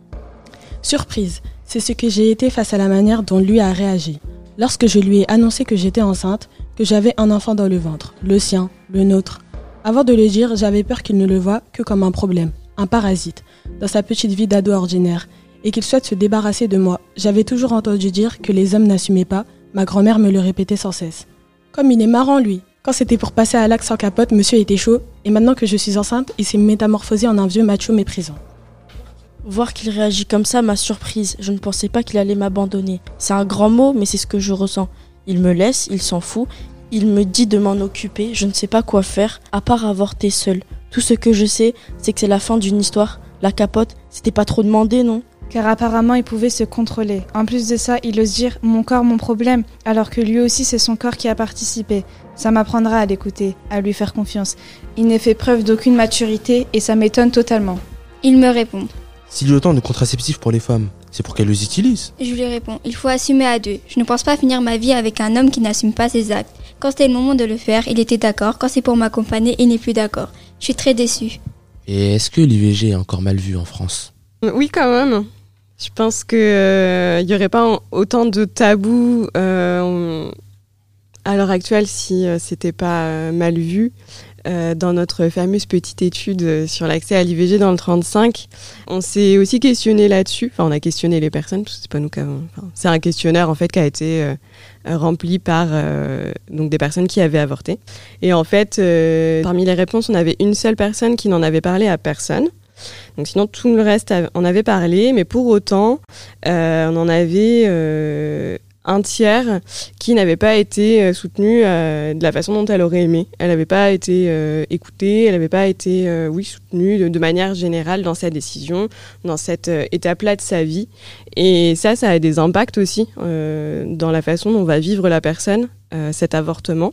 Surprise, c'est ce que j'ai été face à la manière dont lui a réagi. Lorsque je lui ai annoncé que j'étais enceinte, que j'avais un enfant dans le ventre, le sien, le nôtre. Avant de le dire, j'avais peur qu'il ne le voie que comme un problème, un parasite, dans sa petite vie d'ado ordinaire, et qu'il souhaite se débarrasser de moi. J'avais toujours entendu dire que les hommes n'assumaient pas, ma grand-mère me le répétait sans cesse. Comme il est marrant, lui. Quand c'était pour passer à l'acte sans capote, monsieur était chaud. Et maintenant que je suis enceinte, il s'est métamorphosé en un vieux macho méprisant. Voir qu'il réagit comme ça m'a surprise. Je ne pensais pas qu'il allait m'abandonner. C'est un grand mot, mais c'est ce que je ressens. Il me laisse, il s'en fout. Il me dit de m'en occuper. Je ne sais pas quoi faire, à part avorter seule. Tout ce que je sais, c'est que c'est la fin d'une histoire. La capote, c'était pas trop demandé, non ? Car apparemment il pouvait se contrôler. En plus de ça, il ose dire « mon corps, mon problème », alors que lui aussi c'est son corps qui a participé. Ça m'apprendra à l'écouter, à lui faire confiance. Il n'est fait preuve d'aucune maturité et ça m'étonne totalement. Il me répond. S'il y a autant de contraceptifs pour les femmes, c'est pour qu'elles les utilisent. Je lui réponds, il faut assumer à deux. Je ne pense pas finir ma vie avec un homme qui n'assume pas ses actes. Quand c'était le moment de le faire, il était d'accord. Quand c'est pour m'accompagner, il n'est plus d'accord. Je suis très déçue. Et est-ce que l'I V G est encore mal vu en France ? Oui, quand même. Je pense qu'il euh, n'y aurait pas autant de tabous euh, à l'heure actuelle si euh, c'était pas euh, mal vu. Euh, dans notre fameuse petite étude sur l'accès à l'I V G dans le trente-cinq, on s'est aussi questionné là-dessus. Enfin, on a questionné les personnes, parce que c'est pas nous qui avons... Enfin, c'est un questionnaire en fait qui a été euh, rempli par euh, donc des personnes qui avaient avorté. Et en fait, euh, parmi les réponses, on avait une seule personne qui n'en avait parlé à personne. Donc sinon tout le reste en avait parlé, mais pour autant euh, on en avait euh, un tiers qui n'avait pas été soutenu euh, de la façon dont elle aurait aimé. Elle n'avait pas été euh, écoutée, elle n'avait pas été euh, oui soutenue de, de manière générale dans sa décision, dans cette euh, étape-là de sa vie. Et ça, ça a des impacts aussi euh, dans la façon dont va vivre la personne euh, cet avortement.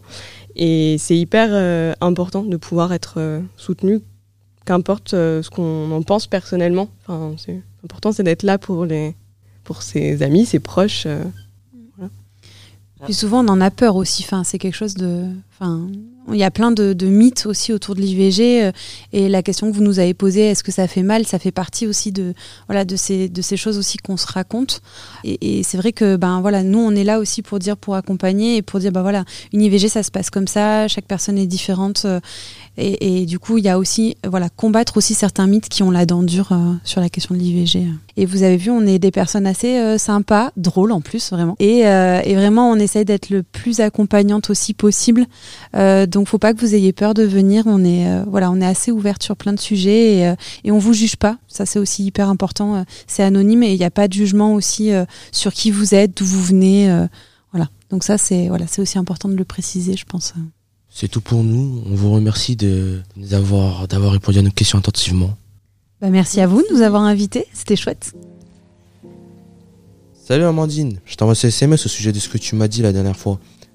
Et c'est hyper euh, important de pouvoir être euh, soutenu. Qu'importe euh, ce qu'on en pense personnellement. Enfin, c'est important, c'est d'être là pour les, pour ses amis, ses proches. Euh, voilà. Puis souvent, on en a peur aussi. Enfin, c'est quelque chose de. Enfin, il y a plein de, de mythes aussi autour de l'I V G. Euh, et la question que vous nous avez posée, est-ce que ça fait mal ? Ça fait partie aussi de, voilà, de ces, de ces choses aussi qu'on se raconte. Et, et c'est vrai que, ben voilà, nous, on est là aussi pour dire, pour accompagner et pour dire, ben voilà, une I V G, ça se passe comme ça. Chaque personne est différente. Euh, Et, et du coup, il y a aussi, voilà, combattre aussi certains mythes qui ont la dent dure euh, sur la question de l'I V G. Et vous avez vu, on est des personnes assez euh, sympas, drôles en plus, vraiment. Et, euh, et vraiment, on essaye d'être le plus accompagnante aussi possible. Euh, donc, faut pas que vous ayez peur de venir. On est, euh, voilà, on est assez ouverte sur plein de sujets et, euh, et on vous juge pas. Ça, c'est aussi hyper important. C'est anonyme et il n'y a pas de jugement aussi euh, sur qui vous êtes, d'où vous venez. Euh, voilà. Donc ça, c'est, voilà, c'est aussi important de le préciser, je pense. C'est tout pour nous. On vous remercie de nous avoir, d'avoir répondu à nos questions attentivement. Bah merci à vous de nous avoir invités. C'était chouette. Salut Amandine. Je t'envoie ce S M S au sujet de ce que tu m'as dit la dernière fois.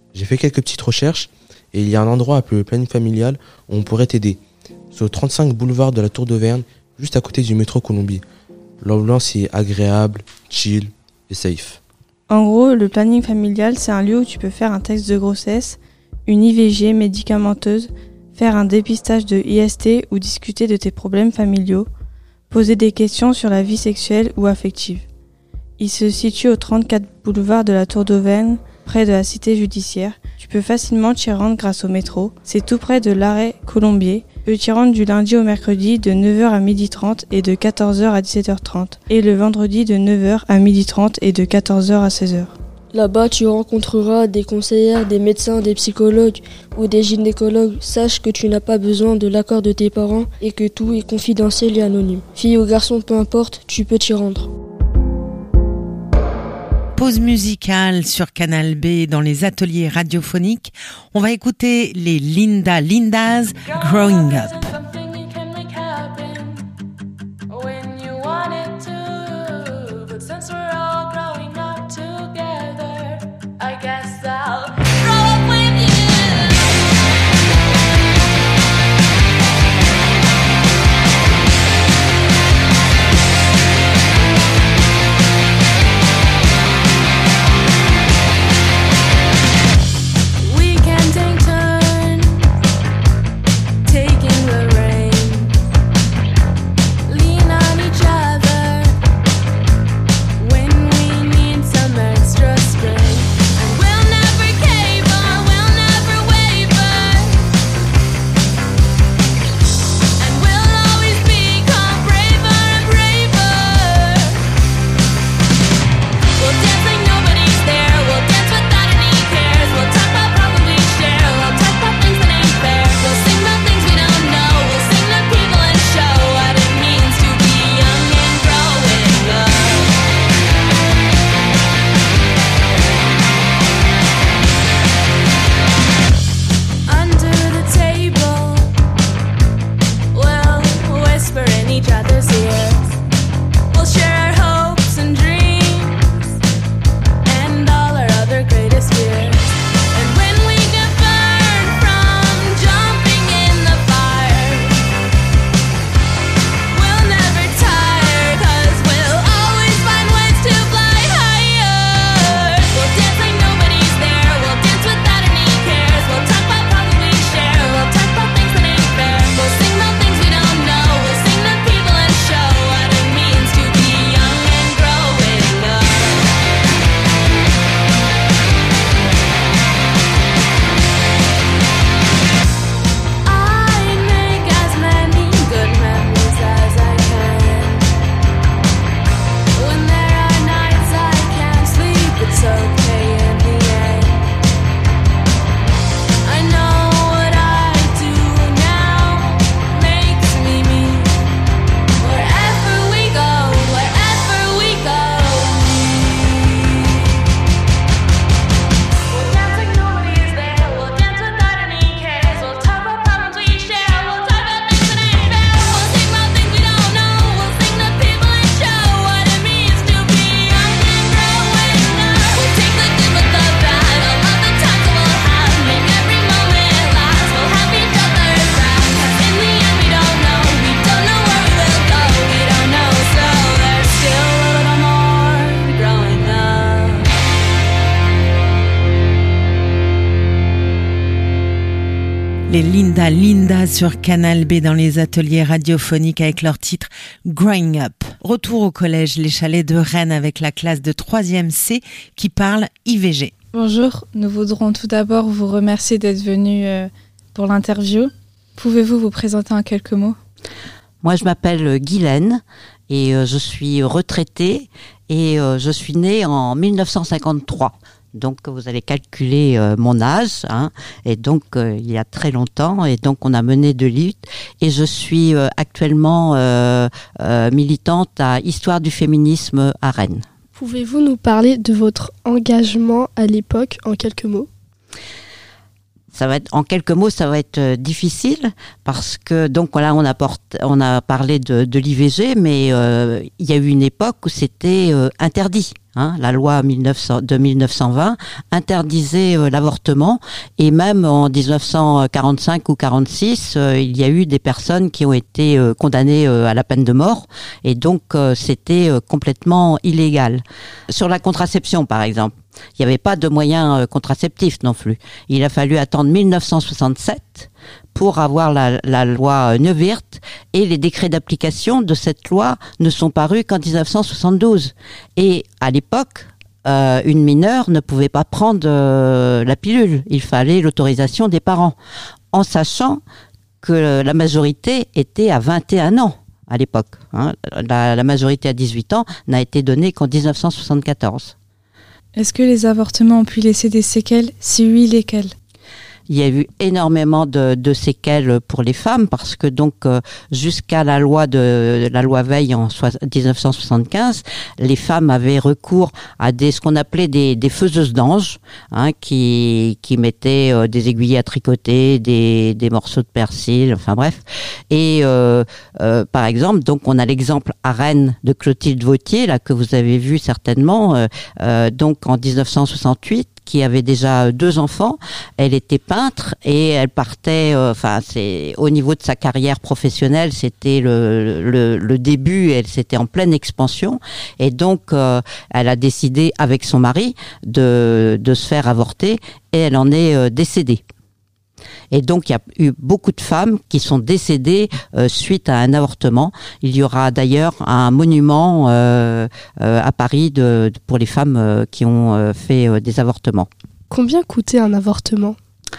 J'ai fait quelques petites recherches et il y a un endroit appelé le planning familial où on pourrait t'aider. Sur le trente-cinq boulevard de la Tour d'Auvergne, juste à côté du métro Colombier. L'ambiance est agréable, chill et safe. En gros, le planning familial, c'est un lieu où tu peux faire un test de grossesse, une I V G médicamenteuse, faire un dépistage de I S T ou discuter de tes problèmes familiaux, poser des questions sur la vie sexuelle ou affective. Il se situe au trente-quatre boulevard de la Tour d'Auvergne, près de la cité judiciaire. Tu peux facilement t'y rendre grâce au métro. C'est tout près de l'arrêt Colombier. Tu peux t'y rendre du lundi au mercredi de neuf heures à midi trente et de quatorze heures à dix-sept heures trente. Et le vendredi de neuf heures à midi trente et de quatorze heures à seize heures. Là-bas, tu rencontreras des conseillères, des médecins, des psychologues ou des gynécologues. Sache que tu n'as pas besoin de l'accord de tes parents et que tout est confidentiel et anonyme. Fille ou garçon, peu importe, tu peux t'y rendre. Pause musicale sur Canal B dans les ateliers radiophoniques. On va écouter les Linda Lindas, Growing Up. Les Linda Linda sur Canal B dans les ateliers radiophoniques avec leur titre Growing Up. Retour au collège Les Chalets de Rennes avec la classe de troisième C qui parle I V G. Bonjour, nous voudrons tout d'abord vous remercier d'être venu euh, pour l'interview. Pouvez-vous vous présenter en quelques mots ? Moi, je m'appelle Guylaine et euh, je suis retraitée et euh, je suis née en mille neuf cent cinquante-trois. Donc, vous allez calculer euh, mon âge, hein, et donc euh, il y a très longtemps, et donc on a mené de luttes. Et je suis euh, actuellement euh, euh, militante à Histoire du féminisme à Rennes. Pouvez-vous nous parler de votre engagement à l'époque en quelques mots ? Ça va être, en quelques mots, ça va être euh, difficile parce que donc là on a porté, on a parlé de, de l'I V G, mais euh, il y a eu une époque où c'était euh, interdit. Hein, la loi mille neuf cents, de mille neuf cent vingt interdisait euh, l'avortement, et même en dix-neuf cent quarante-cinq ou quarante-six, euh, il y a eu des personnes qui ont été euh, condamnées euh, à la peine de mort, et donc euh, c'était euh, complètement illégal. Sur la contraception, par exemple, il n'y avait pas de moyens euh, contraceptifs non plus. Il a fallu attendre mille neuf cent soixante-sept pour avoir la, la loi Neuwirth, et les décrets d'application de cette loi ne sont parus qu'en dix-neuf cent soixante-douze. Et à l'époque, euh, une mineure ne pouvait pas prendre euh, la pilule. Il fallait l'autorisation des parents, en sachant que la majorité était à vingt et un ans à l'époque. Hein. La, la majorité à dix-huit ans n'a été donnée qu'en dix-neuf cent soixante-quatorze. Est-ce que les avortements ont pu laisser des séquelles? Si oui, lesquelles? Il y a eu énormément de, de séquelles pour les femmes, parce que donc euh, jusqu'à la loi de la loi Veil en dix-neuf cent soixante-quinze, les femmes avaient recours à des ce qu'on appelait des, des faiseuses d'anges, hein, qui qui mettaient euh, des aiguilles à tricoter, des des morceaux de persil, enfin bref. Et euh, euh, par exemple, donc on a l'exemple à Rennes de Clotilde Vautier, là que vous avez vu certainement, euh, euh, donc en dix-neuf cent soixante-huit, qui avait déjà deux enfants. Elle était peintre et elle partait, euh, enfin c'est au niveau de sa carrière professionnelle, c'était le, le, le début, elle s'était en pleine expansion, et donc euh, elle a décidé avec son mari de, de se faire avorter, et elle en est euh, décédée. Et donc il y a eu beaucoup de femmes qui sont décédées euh, suite à un avortement. Il y aura d'ailleurs un monument euh, euh, à Paris de, de, pour les femmes euh, qui ont euh, fait euh, des avortements. Combien coûtait un avortement ?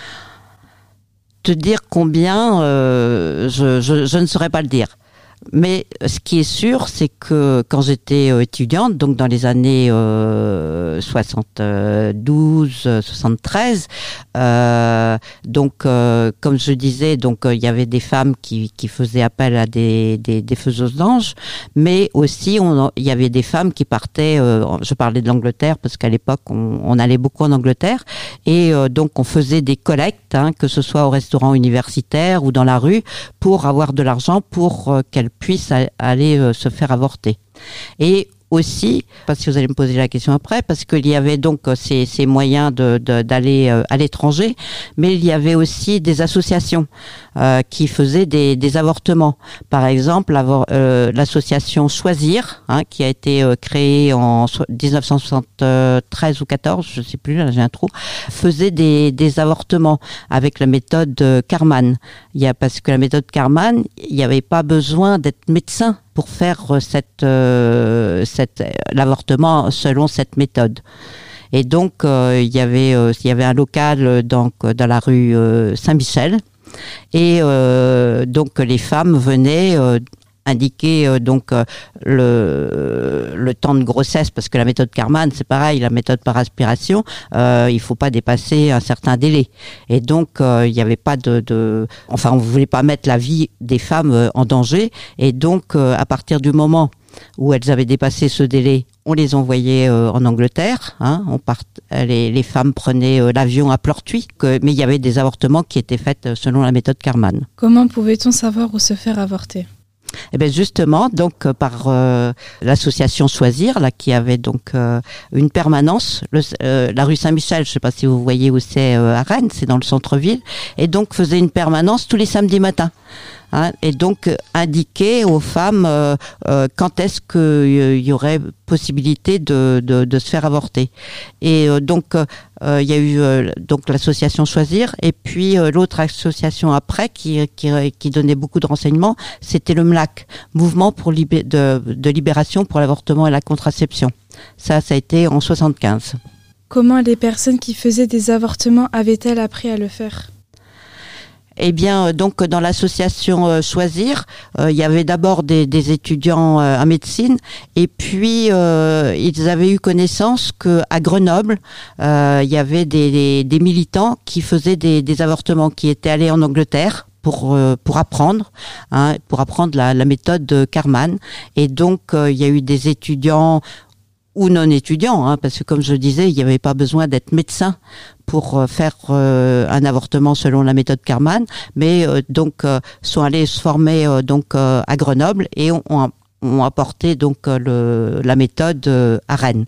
Te dire combien, euh, je, je, je ne saurais pas le dire. Mais ce qui est sûr, c'est que quand j'étais étudiante, donc dans les années euh, soixante-douze, soixante-treize, euh, donc euh, comme je disais, donc euh, il y avait des femmes qui, qui faisaient appel à des, des, des faiseuses d'anges, mais aussi on, il y avait des femmes qui partaient. Euh, je parlais de l'Angleterre parce qu'à l'époque on, on allait beaucoup en Angleterre, et euh, donc on faisait des collectes, hein, que ce soit au restaurant universitaire ou dans la rue, pour avoir de l'argent pour euh, qu'elles puissent aller euh, se faire avorter. Et aussi, parce que vous allez me poser la question après, parce qu'il y avait donc ces, ces moyens de, de, d'aller euh, à l'étranger, mais il y avait aussi des associations euh, qui faisaient des, des avortements. Par exemple, euh, l'association Choisir, hein, qui a été euh, créée en dix-neuf cent soixante-treize ou quatorze, je sais plus, là j'ai un trou, faisait des, des avortements avec la méthode Karman. Il y a, parce que la méthode Karman, il n'y avait pas besoin d'être médecin pour faire cette, euh, cette l'avortement selon cette méthode. Et donc euh, il y avait euh, il y avait un local donc dans la rue euh, Saint-Michel, et euh, donc les femmes venaient euh, indiquer euh, donc euh, le le temps de grossesse, parce que la méthode Karman, c'est pareil, la méthode par aspiration, euh, il faut pas dépasser un certain délai, et donc euh, il n'y avait pas de, de enfin on voulait pas mettre la vie des femmes euh, en danger, et donc euh, à partir du moment où elles avaient dépassé ce délai, on les envoyait euh, en Angleterre, hein, on part, les, les femmes prenaient euh, l'avion à Pleurtuis, que, mais il y avait des avortements qui étaient faits selon la méthode Karman. Comment pouvait-on savoir où se faire avorter ? Eh ben justement, donc euh, par euh, l'association Choisir, là, qui avait donc euh, une permanence, le, euh, la rue Saint-Michel, je sais pas si vous voyez où c'est euh, à Rennes, c'est dans le centre-ville, et donc faisait une permanence tous les samedis matins. Hein, et donc euh, indiquer aux femmes euh, euh, quand est-ce qu'il euh, y aurait possibilité de, de, de se faire avorter. Et euh, donc il euh, y a eu euh, donc l'association Choisir, et puis euh, l'autre association après qui, qui, qui donnait beaucoup de renseignements, c'était le M L A C, Mouvement pour libé- de, de libération pour l'avortement et la contraception. Ça, ça a été en soixante-quinze. Comment les personnes qui faisaient des avortements avaient-elles appris à le faire ? Eh bien, donc dans l'association euh, Choisir, euh, il y avait d'abord des, des étudiants euh, en médecine, et puis euh, ils avaient eu connaissance que à Grenoble, euh, il y avait des, des, des militants qui faisaient des, des avortements, qui étaient allés en Angleterre pour euh, pour apprendre, hein, pour apprendre la, la méthode Karman. Et donc euh, il y a eu des étudiants ou non étudiants, hein, parce que comme je le disais, il n'y avait pas besoin d'être médecin pour euh, faire euh, un avortement selon la méthode Karman, mais euh, donc euh, sont allés se former euh, donc euh, à Grenoble, et ont, ont apporté donc euh, le, la méthode euh, à Rennes.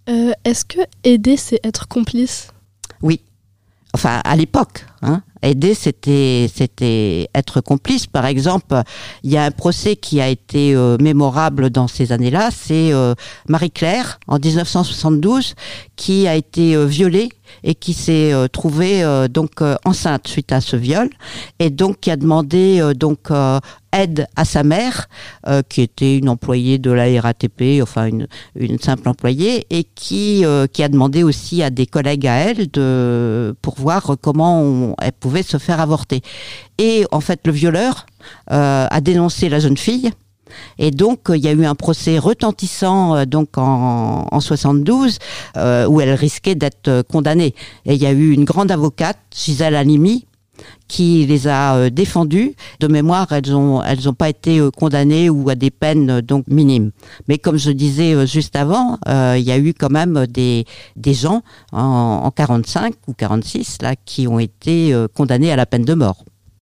Euh, est-ce que aider, c'est être complice ? Oui. Enfin, à l'époque, hein. Aider, c'était c'était être complice. Par exemple, il y a un procès qui a été euh, mémorable dans ces années-là, c'est euh, Marie-Claire en dix-neuf cent soixante-douze qui a été euh, violée et qui s'est euh, trouvée euh, donc euh, enceinte suite à ce viol et donc qui a demandé euh, donc euh, aide à sa mère euh, qui était une employée de la R A T P, enfin une une simple employée et qui euh, qui a demandé aussi à des collègues à elle de pour voir comment on, elle pouvait se faire avorter. Et en fait, le violeur euh, a dénoncé la jeune fille. Et donc, il y a eu un procès retentissant euh, donc en, en soixante-douze euh, où elle risquait d'être condamnée. Et il y a eu une grande avocate, Gisèle Halimi, qui les a euh, défendues. De mémoire, elles ont elles ont pas été euh, condamnées ou à des peines euh, donc minimes. Mais comme je disais euh, juste avant, euh, il y a eu quand même des des gens en, en quarante-cinq ou quarante-six là qui ont été euh, condamnés à la peine de mort.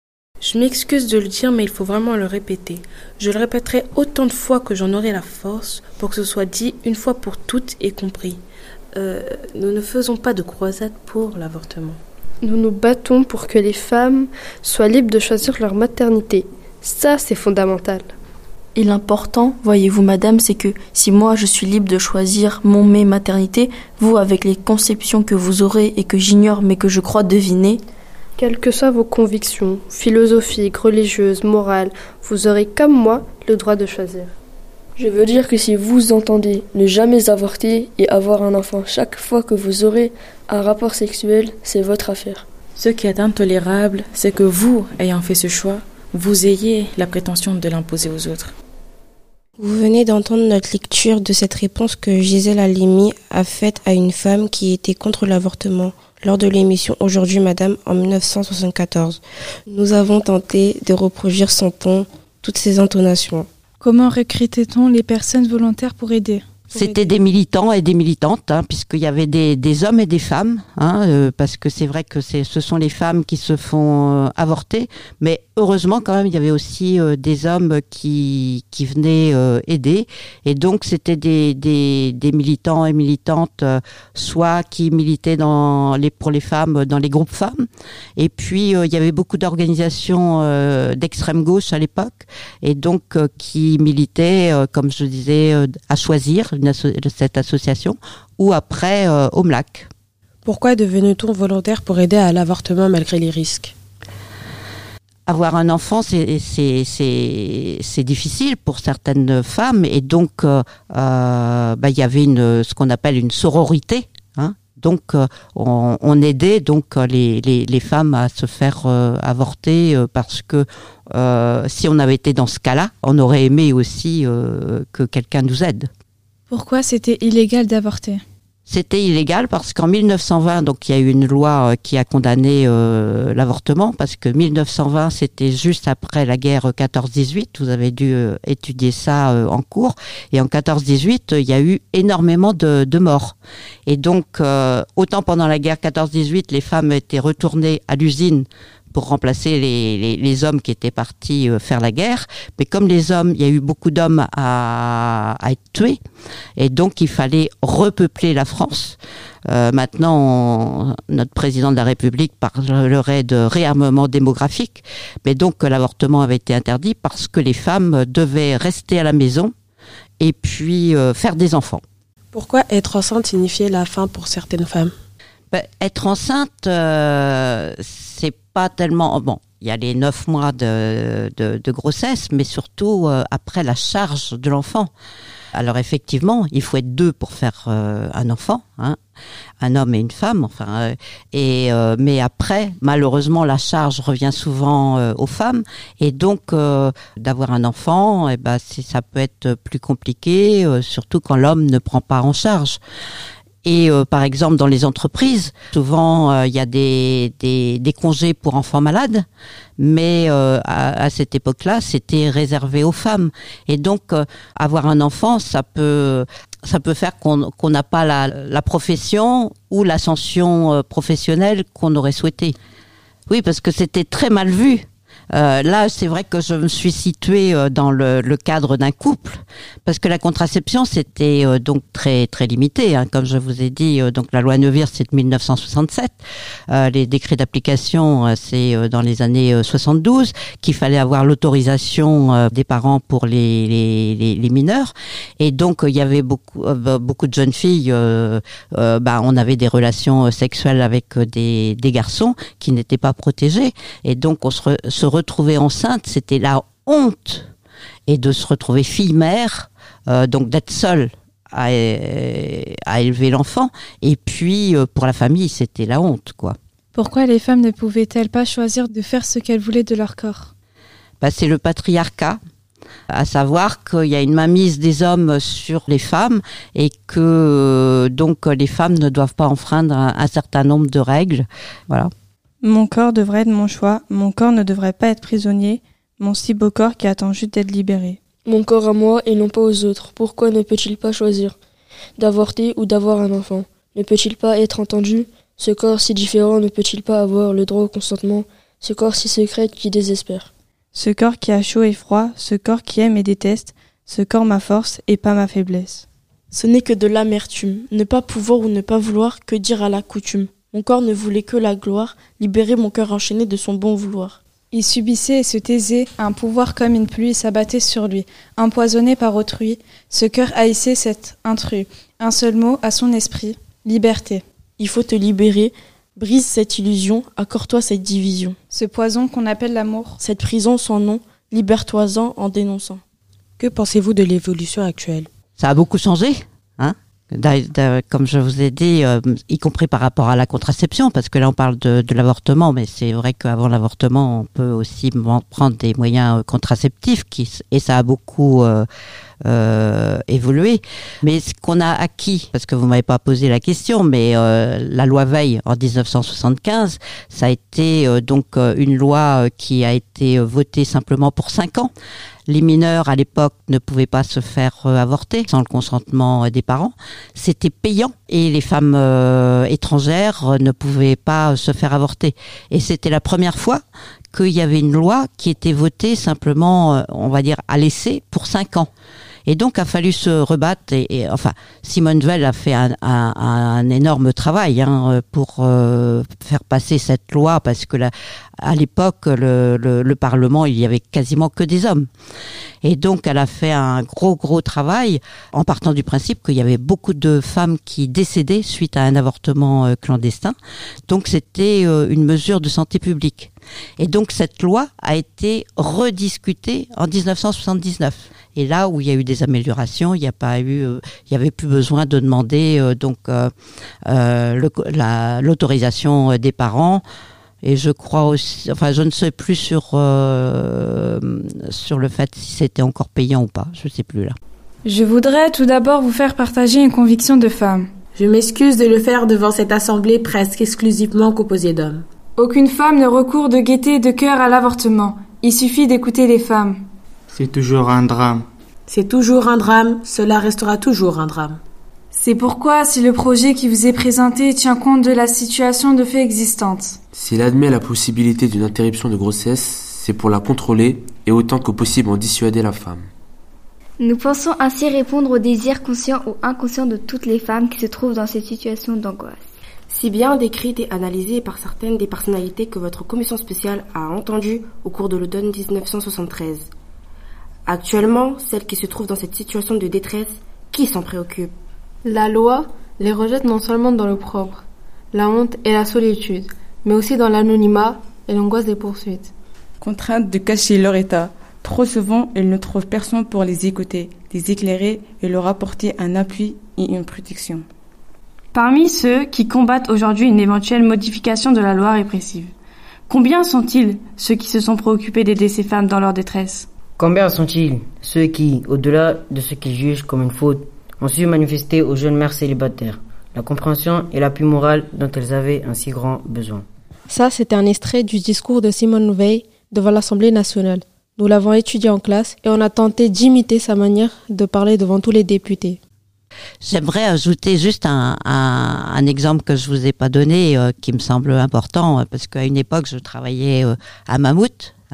Je m'excuse de le dire, mais il faut vraiment le répéter. Je le répéterai autant de fois que j'en aurai la force pour que ce soit dit une fois pour toutes et compris. Euh, nous ne faisons pas de croisade pour l'avortement. Nous nous battons pour que les femmes soient libres de choisir leur maternité. Ça, c'est fondamental. Et l'important, voyez-vous madame, c'est que si moi je suis libre de choisir mon mes maternité, vous avec les conceptions que vous aurez et que j'ignore mais que je crois deviner, quelles que soient vos convictions, philosophiques, religieuses, morales, vous aurez comme moi le droit de choisir. Je veux dire que si vous entendez ne jamais avorter et avoir un enfant chaque fois que vous aurez un rapport sexuel, c'est votre affaire. Ce qui est intolérable, c'est que vous, ayant fait ce choix, vous ayez la prétention de l'imposer aux autres. Vous venez d'entendre notre lecture de cette réponse que Gisèle Halimi a faite à une femme qui était contre l'avortement lors de l'émission Aujourd'hui Madame en dix-neuf cent soixante-quatorze. Nous avons tenté de reproduire son ton, toutes ses intonations. Comment recrutait-on les personnes volontaires pour aider ? C'était des militants et des militantes, hein, puisqu'il y avait des, des hommes et des femmes, hein, euh, parce que c'est vrai que c'est, ce sont les femmes qui se font euh, avorter, mais heureusement quand même il y avait aussi euh, des hommes qui qui venaient euh, aider, et donc c'était des des, des militants et militantes, euh, soit qui militaient dans les pour les femmes dans les groupes femmes, et puis euh, il y avait beaucoup d'organisations euh, d'extrême gauche à l'époque, et donc euh, qui militaient, euh, comme je disais, euh, à choisir une asso- cette association, ou après euh, au M L A C. Pourquoi devenait-on volontaire pour aider à l'avortement malgré les risques ? Avoir un enfant, c'est c'est c'est c'est difficile pour certaines femmes, et donc euh, euh, bah il y avait une ce qu'on appelle une sororité, hein. Donc euh, on, on aidait donc les les les femmes à se faire euh, avorter euh, parce que euh, si on avait été dans ce cas-là, on aurait aimé aussi euh, que quelqu'un nous aide. Pourquoi c'était illégal d'avorter ? C'était illégal parce qu'en mille neuf cent vingt, donc il y a eu une loi qui a condamné euh, l'avortement, parce que mille neuf cent vingt, c'était juste après la guerre quatorze dix-huit. Vous avez dû euh, étudier ça euh, en cours. Et en quatorze dix-huit, il y a eu énormément de, de morts. Et donc, euh, autant pendant la guerre quatorze dix-huit, les femmes étaient retournées à l'usine pour remplacer les, les, les hommes qui étaient partis euh, faire la guerre. Mais comme les hommes, il y a eu beaucoup d'hommes à, à être tués, et donc il fallait repeupler la France. Euh, maintenant, on, notre président de la République parlerait de réarmement démographique, mais donc l'avortement avait été interdit parce que les femmes devaient rester à la maison et puis euh, faire des enfants. Pourquoi être enceinte signifiait la fin pour certaines femmes ? Ben, être enceinte, euh, c'est pas tellement... Bon, il y a les neuf mois de, de, de grossesse, mais surtout euh, après la charge de l'enfant. Alors effectivement, il faut être deux pour faire euh, un enfant, hein, un homme et une femme. Enfin, euh, et euh, mais après, malheureusement, la charge revient souvent euh, aux femmes, et donc euh, d'avoir un enfant, eh ben, c'est, ça peut être plus compliqué, euh, surtout quand l'homme ne prend pas en charge. Et euh, par exemple dans les entreprises, souvent il euh, y a des, des des congés pour enfants malades, mais euh, à, à cette époque-là, c'était réservé aux femmes. Et donc euh, avoir un enfant, ça peut ça peut faire qu'on qu'on n'a pas la la profession ou l'ascension euh, professionnelle qu'on aurait souhaité. Oui, parce que c'était très mal vu. Euh, là, c'est vrai que je me suis située euh, dans le, le cadre d'un couple, parce que la contraception, c'était euh, donc très très limité. Hein, comme je vous ai dit, euh, donc la loi Neuwirth, c'est de mille neuf cent soixante-sept. Euh, les décrets d'application, euh, c'est euh, dans les années euh, soixante-douze, qu'il fallait avoir l'autorisation euh, des parents pour les, les, les, les mineurs. Et donc, il euh, y avait beaucoup euh, beaucoup de jeunes filles. Euh, euh, bah, on avait des relations sexuelles avec euh, des, des garçons qui n'étaient pas protégés. Et donc, on se, re, se retrouvait enceinte, c'était la honte. Et de se retrouver fille-mère, euh, donc d'être seule à, à élever l'enfant. Et puis, euh, pour la famille, c'était la honte, quoi. Pourquoi les femmes ne pouvaient-elles pas choisir de faire ce qu'elles voulaient de leur corps ? Bah, c'est le patriarcat. À savoir qu'il y a une mainmise des hommes sur les femmes et que donc les femmes ne doivent pas enfreindre un, un certain nombre de règles. Voilà. Mon corps devrait être mon choix, mon corps ne devrait pas être prisonnier, mon si beau corps qui attend juste d'être libéré. Mon corps à moi et non pas aux autres, pourquoi ne peut-il pas choisir d'avorter ou d'avoir un enfant ? Ne peut-il pas être entendu ? Ce corps si différent ne peut-il pas avoir le droit au consentement ? Ce corps si secret qui désespère. Ce corps qui a chaud et froid, ce corps qui aime et déteste, ce corps ma force et pas ma faiblesse. Ce n'est que de l'amertume, ne pas pouvoir ou ne pas vouloir, que dire à la coutume. Mon corps ne voulait que la gloire, libérer mon cœur enchaîné de son bon vouloir. Il subissait et se taisait, un pouvoir comme une pluie s'abattait sur lui, empoisonné par autrui, ce cœur haïssait cet intrus. Un seul mot à son esprit, liberté. Il faut te libérer, brise cette illusion, accorde-toi cette division. Ce poison qu'on appelle l'amour. Cette prison sans nom, libère-toi-en en dénonçant. Que pensez-vous de l'évolution actuelle ? Ça a beaucoup changé, hein ? Comme je vous ai dit, euh, y compris par rapport à la contraception, parce que là on parle de, de l'avortement, mais c'est vrai qu'avant l'avortement, on peut aussi prendre des moyens contraceptifs, qui, et ça a beaucoup euh, euh, évolué. Mais ce qu'on a acquis, parce que vous m'avez pas posé la question, mais euh, la loi Veil en dix-neuf cent soixante-quinze, ça a été euh, donc euh, une loi qui a été votée simplement pour cinq ans. Les mineurs, à l'époque, ne pouvaient pas se faire euh, avorter sans le consentement euh, des parents. C'était payant et les femmes euh, étrangères euh, ne pouvaient pas euh, se faire avorter. Et c'était la première fois qu'il y avait une loi qui était votée simplement, euh, on va dire, à l'essai pour cinq ans. Et donc, a fallu se rebattre. Et, et enfin, Simone Veil a fait un, un, un énorme travail hein, pour euh, faire passer cette loi, parce que là, à l'époque, le, le, le Parlement, il y avait quasiment que des hommes. Et donc, elle a fait un gros, gros travail en partant du principe qu'il y avait beaucoup de femmes qui décédaient suite à un avortement euh, clandestin. Donc, c'était euh, une mesure de santé publique. Et donc, cette loi a été rediscutée en dix-neuf cent soixante-dix-neuf. Et là où il y a eu des améliorations, il n'y a pas eu, euh, il y avait plus besoin de demander euh, donc euh, euh, le, la, l'autorisation des parents. Et je crois aussi, enfin, je ne sais plus sur euh, sur le fait si c'était encore payant ou pas. Je ne sais plus là. Je voudrais tout d'abord vous faire partager une conviction de femme. Je m'excuse de le faire devant cette assemblée presque exclusivement composée d'hommes. Aucune femme ne recourt de gaieté et de cœur à l'avortement. Il suffit d'écouter les femmes. C'est toujours un drame. C'est toujours un drame, cela restera toujours un drame. C'est pourquoi, si le projet qui vous est présenté tient compte de la situation de fait existante, s'il admet la possibilité d'une interruption de grossesse, c'est pour la contrôler et autant que possible en dissuader la femme. Nous pensons ainsi répondre aux désirs conscients ou inconscients de toutes les femmes qui se trouvent dans cette situation d'angoisse. Si bien décrite et analysée par certaines des personnalités que votre commission spéciale a entendues au cours de l'automne dix-neuf cent soixante-treize. Actuellement, celles qui se trouvent dans cette situation de détresse, qui s'en préoccupe ? La loi les rejette non seulement dans l'opprobre, la honte et la solitude, mais aussi dans l'anonymat et l'angoisse des poursuites. Contraintes de cacher leur état, trop souvent elles ne trouvent personne pour les écouter, les éclairer et leur apporter un appui et une protection. Parmi ceux qui combattent aujourd'hui une éventuelle modification de la loi répressive, combien sont-ils ceux qui se sont préoccupés d'aider ces femmes dans leur détresse ? Combien sont-ils ceux qui, au-delà de ce qu'ils jugent comme une faute, ont su manifester aux jeunes mères célibataires la compréhension et l'appui moral dont elles avaient un si grand besoin. Ça, c'était un extrait du discours de Simone Veil devant l'Assemblée nationale. Nous l'avons étudié en classe et on a tenté d'imiter sa manière de parler devant tous les députés. J'aimerais ajouter juste un, un, un exemple que je vous ai pas donné, euh, qui me semble important, parce qu'à une époque, je travaillais euh, à Mammouth,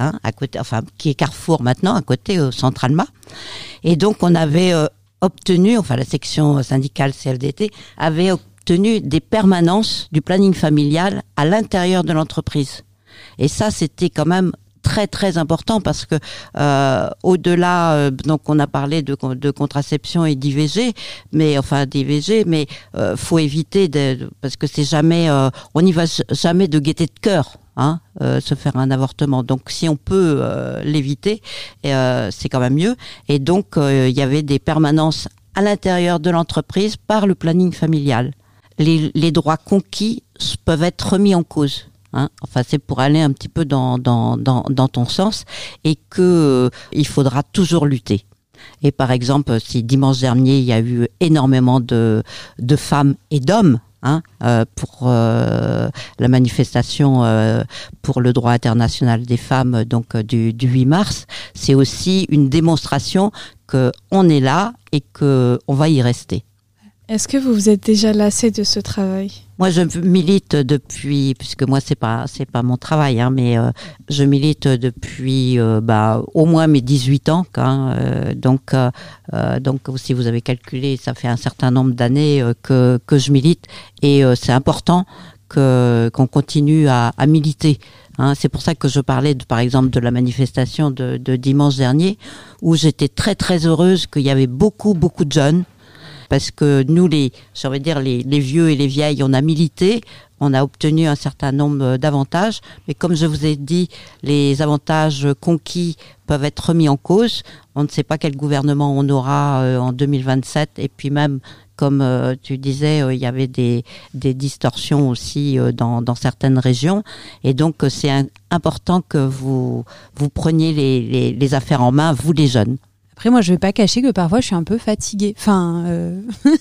hein, à côté, enfin qui est Carrefour maintenant, à côté au Centralma. Et donc on avait euh, obtenu, enfin la section syndicale C F D T avait obtenu des permanences du planning familial à l'intérieur de l'entreprise. Et ça, c'était quand même très très important parce que euh, au-delà, euh, donc on a parlé de, de contraception et d'I V G, mais enfin d'I V G, mais euh, faut éviter de, parce que c'est jamais, euh, on n'y va jamais de gaieté de cœur. Hein, euh, se faire un avortement. Donc, si on peut euh, l'éviter, euh, c'est quand même mieux. Et donc, euh, il y avait des permanences à l'intérieur de l'entreprise par le planning familial. Les, les droits conquis peuvent être remis en cause. Hein. Enfin, c'est pour aller un petit peu dans dans dans, dans ton sens, et que euh, il faudra toujours lutter. Et par exemple, si dimanche dernier il y a eu énormément de de femmes et d'hommes. Hein, euh, pour euh, la manifestation euh, pour le droit international des femmes, donc euh, du, du huit mars, c'est aussi une démonstration que on est là et que on va y rester. Est-ce que vous vous êtes déjà lassé de ce travail ? Moi, je milite depuis, puisque moi c'est pas c'est pas mon travail, hein, mais euh, je milite depuis euh, bah au moins mes dix-huit ans. Hein, euh, donc euh, donc si vous avez calculé, ça fait un certain nombre d'années euh, que que je milite, et euh, c'est important que qu'on continue à, à militer. Hein, c'est pour ça que je parlais, de, par exemple, de la manifestation de, de dimanche dernier, où j'étais très très heureuse qu'il y avait beaucoup beaucoup de jeunes. Parce que nous, les, j'ai envie de dire, les, les vieux et les vieilles, on a milité, on a obtenu un certain nombre d'avantages. Mais comme je vous ai dit, les avantages conquis peuvent être remis en cause. On ne sait pas quel gouvernement on aura euh, en deux mille vingt-sept. Et puis même, comme euh, tu disais, euh, il y avait des, des distorsions aussi euh, dans, dans certaines régions. Et donc, euh, c'est un, important que vous, vous preniez les, les, les affaires en main, vous les jeunes. Après, moi, je vais pas cacher que parfois, je suis un peu fatiguée. Enfin, euh...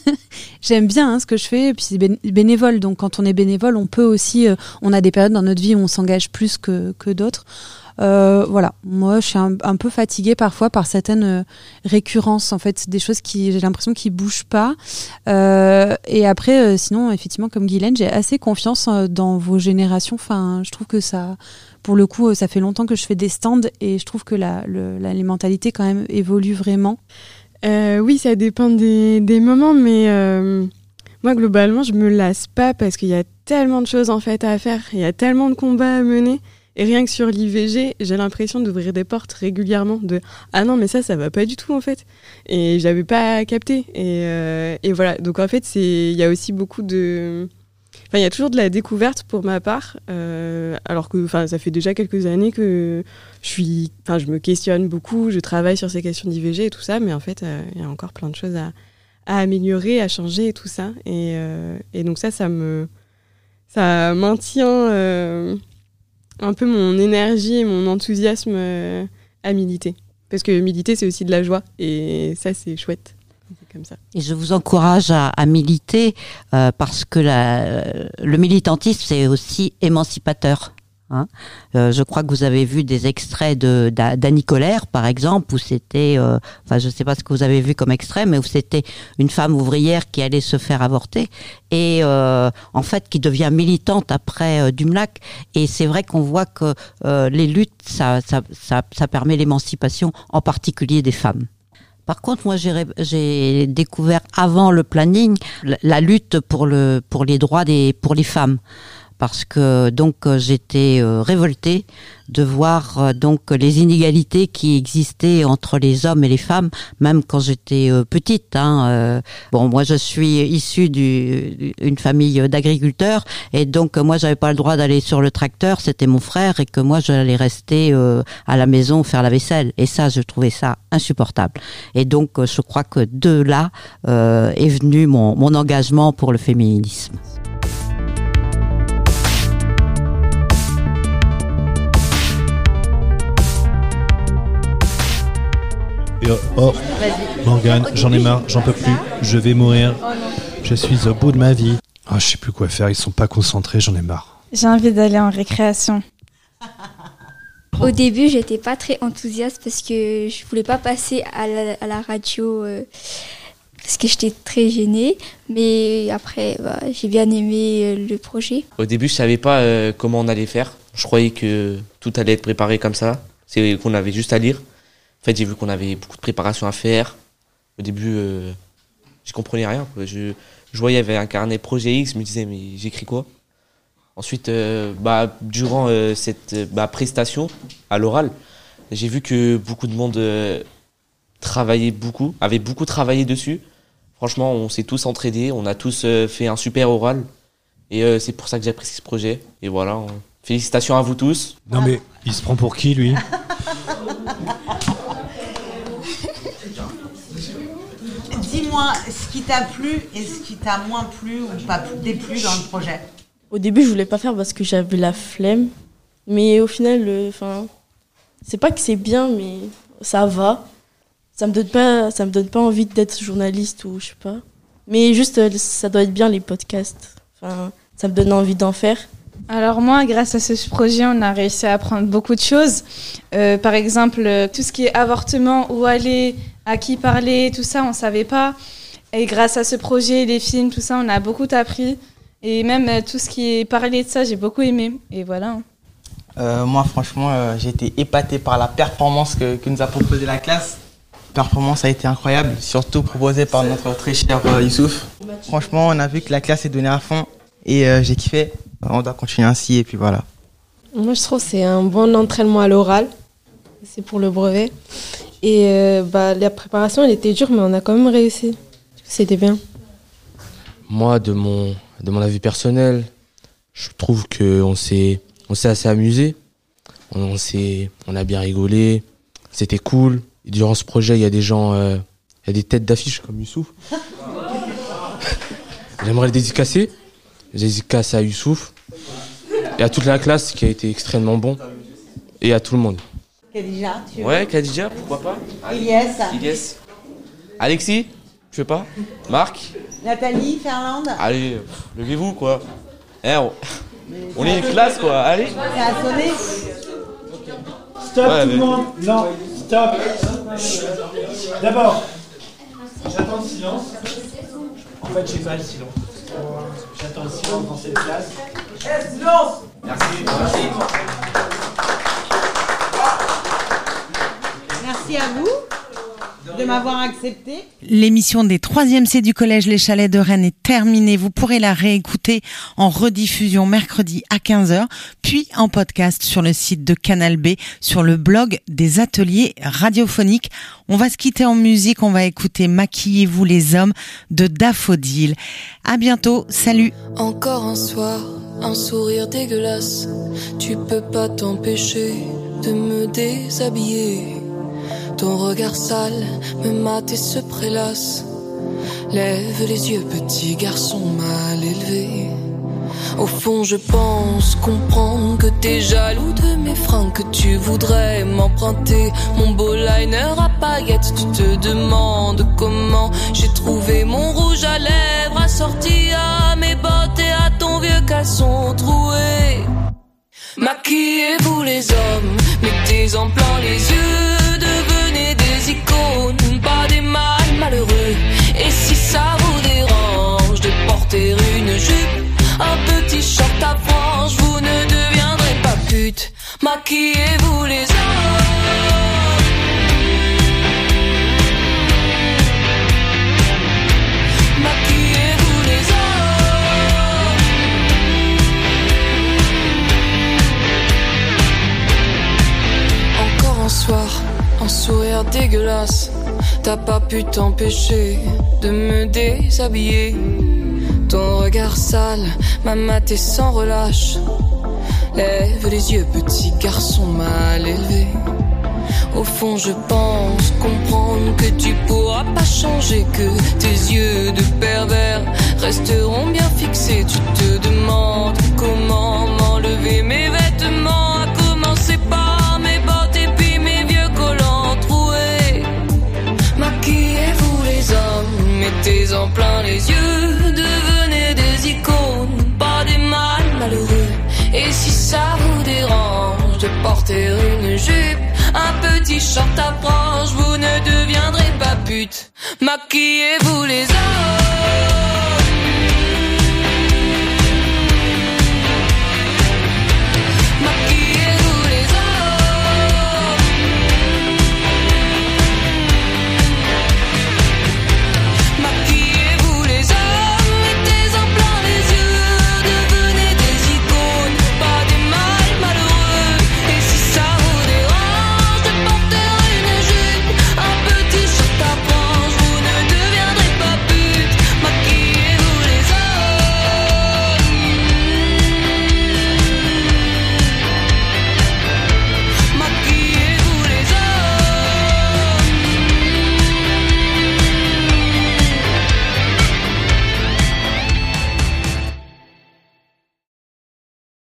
j'aime bien hein, ce que je fais, et puis c'est bénévole. Donc, quand on est bénévole, on peut aussi... Euh, on a des périodes dans notre vie où on s'engage plus que, que d'autres. Euh, voilà, moi, je suis un, un peu fatiguée parfois par certaines euh, récurrences, en fait, des choses qui, j'ai l'impression qu'ils bougent pas. Euh, et après, euh, sinon, effectivement, comme Guylaine, j'ai assez confiance euh, dans vos générations. Enfin, je trouve que ça... Pour le coup, ça fait longtemps que je fais des stands et je trouve que la, le, la, les mentalités quand même évoluent vraiment. Euh, oui, ça dépend des, des moments, mais euh, moi, globalement, je me lasse pas parce qu'il y a tellement de choses en fait à faire, il y a tellement de combats à mener. Et rien que sur l'I V G, j'ai l'impression d'ouvrir des portes régulièrement de « Ah non, mais ça, ça va pas du tout en fait ». Et j'avais pas capté. Et, euh, et voilà, donc en fait, il y a aussi beaucoup de... Enfin, il y a toujours de la découverte pour ma part, euh, alors que enfin, ça fait déjà quelques années que je, suis, enfin, je me questionne beaucoup, je travaille sur ces questions d'I V G et tout ça, mais en fait, euh, il y a encore plein de choses à, à améliorer, à changer et tout ça. Et, euh, et donc ça, ça, me, ça maintient euh, un peu mon énergie et mon enthousiasme euh, à militer. Parce que militer, c'est aussi de la joie, et ça, c'est chouette. Comme ça. Et je vous encourage à, à militer euh, parce que la, le militantisme, c'est aussi émancipateur. Hein. Euh, je crois que vous avez vu des extraits de d'Annie Colère, par exemple, où c'était, euh, enfin, je ne sais pas ce que vous avez vu comme extrait, mais où c'était une femme ouvrière qui allait se faire avorter et euh, en fait qui devient militante après euh, Dumlac. Et c'est vrai qu'on voit que euh, les luttes, ça, ça, ça, ça permet l'émancipation, en particulier des femmes. Par contre, moi, j'ai, j'ai découvert avant le planning la, la lutte pour le pour les droits des pour les femmes, parce que donc j'étais euh, révoltée de voir euh, donc les inégalités qui existaient entre les hommes et les femmes, même quand j'étais euh, petite. Hein, euh, bon, moi, je suis issue d'une famille d'agriculteurs, et donc moi, j'avais pas le droit d'aller sur le tracteur. C'était mon frère, et que moi, j'allais rester euh, à la maison faire la vaisselle. Et ça, je trouvais ça insupportable. Et donc, je crois que de là euh, est venu mon, mon engagement pour le féminisme. Et oh, oh. Morgane, j'en ai marre, j'en peux plus, je vais mourir. Je suis au bout de ma vie. Oh, je sais plus quoi faire, ils sont pas concentrés, j'en ai marre. J'ai envie d'aller en récréation. Au début, j'étais pas très enthousiaste parce que je voulais pas passer à la, à la radio euh, parce que j'étais très gênée. Mais après, bah, j'ai bien aimé le projet. Au début, je savais pas euh, comment on allait faire. Je croyais que tout allait être préparé comme ça. C'est qu'on avait juste à lire. En fait, j'ai vu qu'on avait beaucoup de préparation à faire. Au début, euh, je comprenais rien, quoi. Je, je voyais, il y avait un carnet projet X, je me disais, mais j'écris quoi? Ensuite, euh, bah, durant euh, cette bah, prestation à l'oral, j'ai vu que beaucoup de monde euh, travaillait beaucoup, avait beaucoup travaillé dessus. Franchement, on s'est tous entraînés, on a tous euh, fait un super oral. Et euh, c'est pour ça que j'ai apprécié ce projet. Et voilà, on... félicitations à vous tous. Non mais, il se prend pour qui, lui? Dis-moi ce qui t'a plu et ce qui t'a moins plu ou pas déplu dans le projet. Au début, je voulais pas faire parce que j'avais la flemme. Mais au final, enfin, c'est pas que c'est bien, mais ça va. Ça me donne pas, ça me donne pas envie d'être journaliste ou je sais pas. Mais juste, ça doit être bien les podcasts. Enfin, ça me donne envie d'en faire. Alors moi, grâce à ce projet, on a réussi à apprendre beaucoup de choses. Euh, par exemple, tout ce qui est avortement, où aller, à qui parler, tout ça, on savait pas. Et grâce à ce projet, les films, tout ça, on a beaucoup appris. Et même euh, tout ce qui est parlé de ça, j'ai beaucoup aimé. Et voilà. Euh, moi, franchement, euh, j'ai été épaté par la performance que, que nous a proposée la classe. La performance a été incroyable, surtout proposée par notre très cher euh, Youssouf. Franchement, on a vu que la classe est donnée à fond et euh, j'ai kiffé. On doit continuer ainsi et puis voilà. Moi, je trouve que c'est un bon entraînement à l'oral. C'est pour le brevet. Et euh, bah, la préparation, elle était dure, mais on a quand même réussi. C'était bien. Moi, de mon, de mon avis personnel, je trouve qu'on s'est, on s'est assez amusé. On, on, s'est, on a bien rigolé. C'était cool. Et durant ce projet, il y a des gens, euh, il y a des têtes d'affiche comme Youssouf. J'aimerais le dédicacer. Je dédicace à Youssouf et à toute la classe qui a été extrêmement bon. Et à tout le monde. Khadija, tu veux? Ouais, Khadija, pourquoi pas? Ilyes. Ilyes. Alexis, tu veux pas? Marc? Nathalie, Ferland. Allez, levez-vous quoi. Eh, on... on est une classe quoi, allez. Ça a sonné. Stop ouais, tout mais... le monde. Non, stop. Chut. D'abord, j'attends le silence. En fait, j'ai pas le silence. J'attends le silence dans cette classe. Eh, silence. Merci. Merci. Merci à vous de m'avoir accepté. L'émission des troisième C du Collège Les Chalets de Rennes est terminée. Vous pourrez la réécouter en rediffusion mercredi à quinze heures, puis en podcast sur le site de Canal B, sur le blog des ateliers radiophoniques. On va se quitter en musique, on va écouter Maquillez-vous les hommes de Daffodil. À bientôt, salut. Encore un soir, un sourire dégueulasse. Tu peux pas t'empêcher de me déshabiller. Ton regard sale me mate et se prélasse. Lève les yeux, petit garçon mal élevé. Au fond je pense comprendre que t'es jaloux de mes fringues, que tu voudrais m'emprunter mon beau liner à paillettes. Tu te demandes comment j'ai trouvé mon rouge à lèvres assorti à mes bottes et à ton vieux caleçon troué. Maquillez-vous les hommes, mettez en plan les yeux, devenez des icônes, pas des mâles malheureux. Et si ça vous dérange de porter une jupe, un petit short à franges, vous ne deviendrez pas pute. Maquillez-vous les hommes. Maquillez-vous les hommes. Encore un soir, un sourire dégueulasse. T'as pas pu t'empêcher de me déshabiller. Ton regard sale m'a maté sans relâche. Lève les yeux, petit garçon mal élevé. Au fond je pense comprendre que tu pourras pas changer, que tes yeux de pervers resteront bien fixés. Tu te demandes comment m'enlever mes vêtements, à commencer par mes bottes et puis mes vieux collants troués. Maquillez-vous les hommes, mettez en plein les yeux, devenez des icônes, pas des mâles malheureux. Et si ça vous dérange de porter une jupe, un petit short à franges, vous ne deviendrez pas pute. Maquillez-vous les os.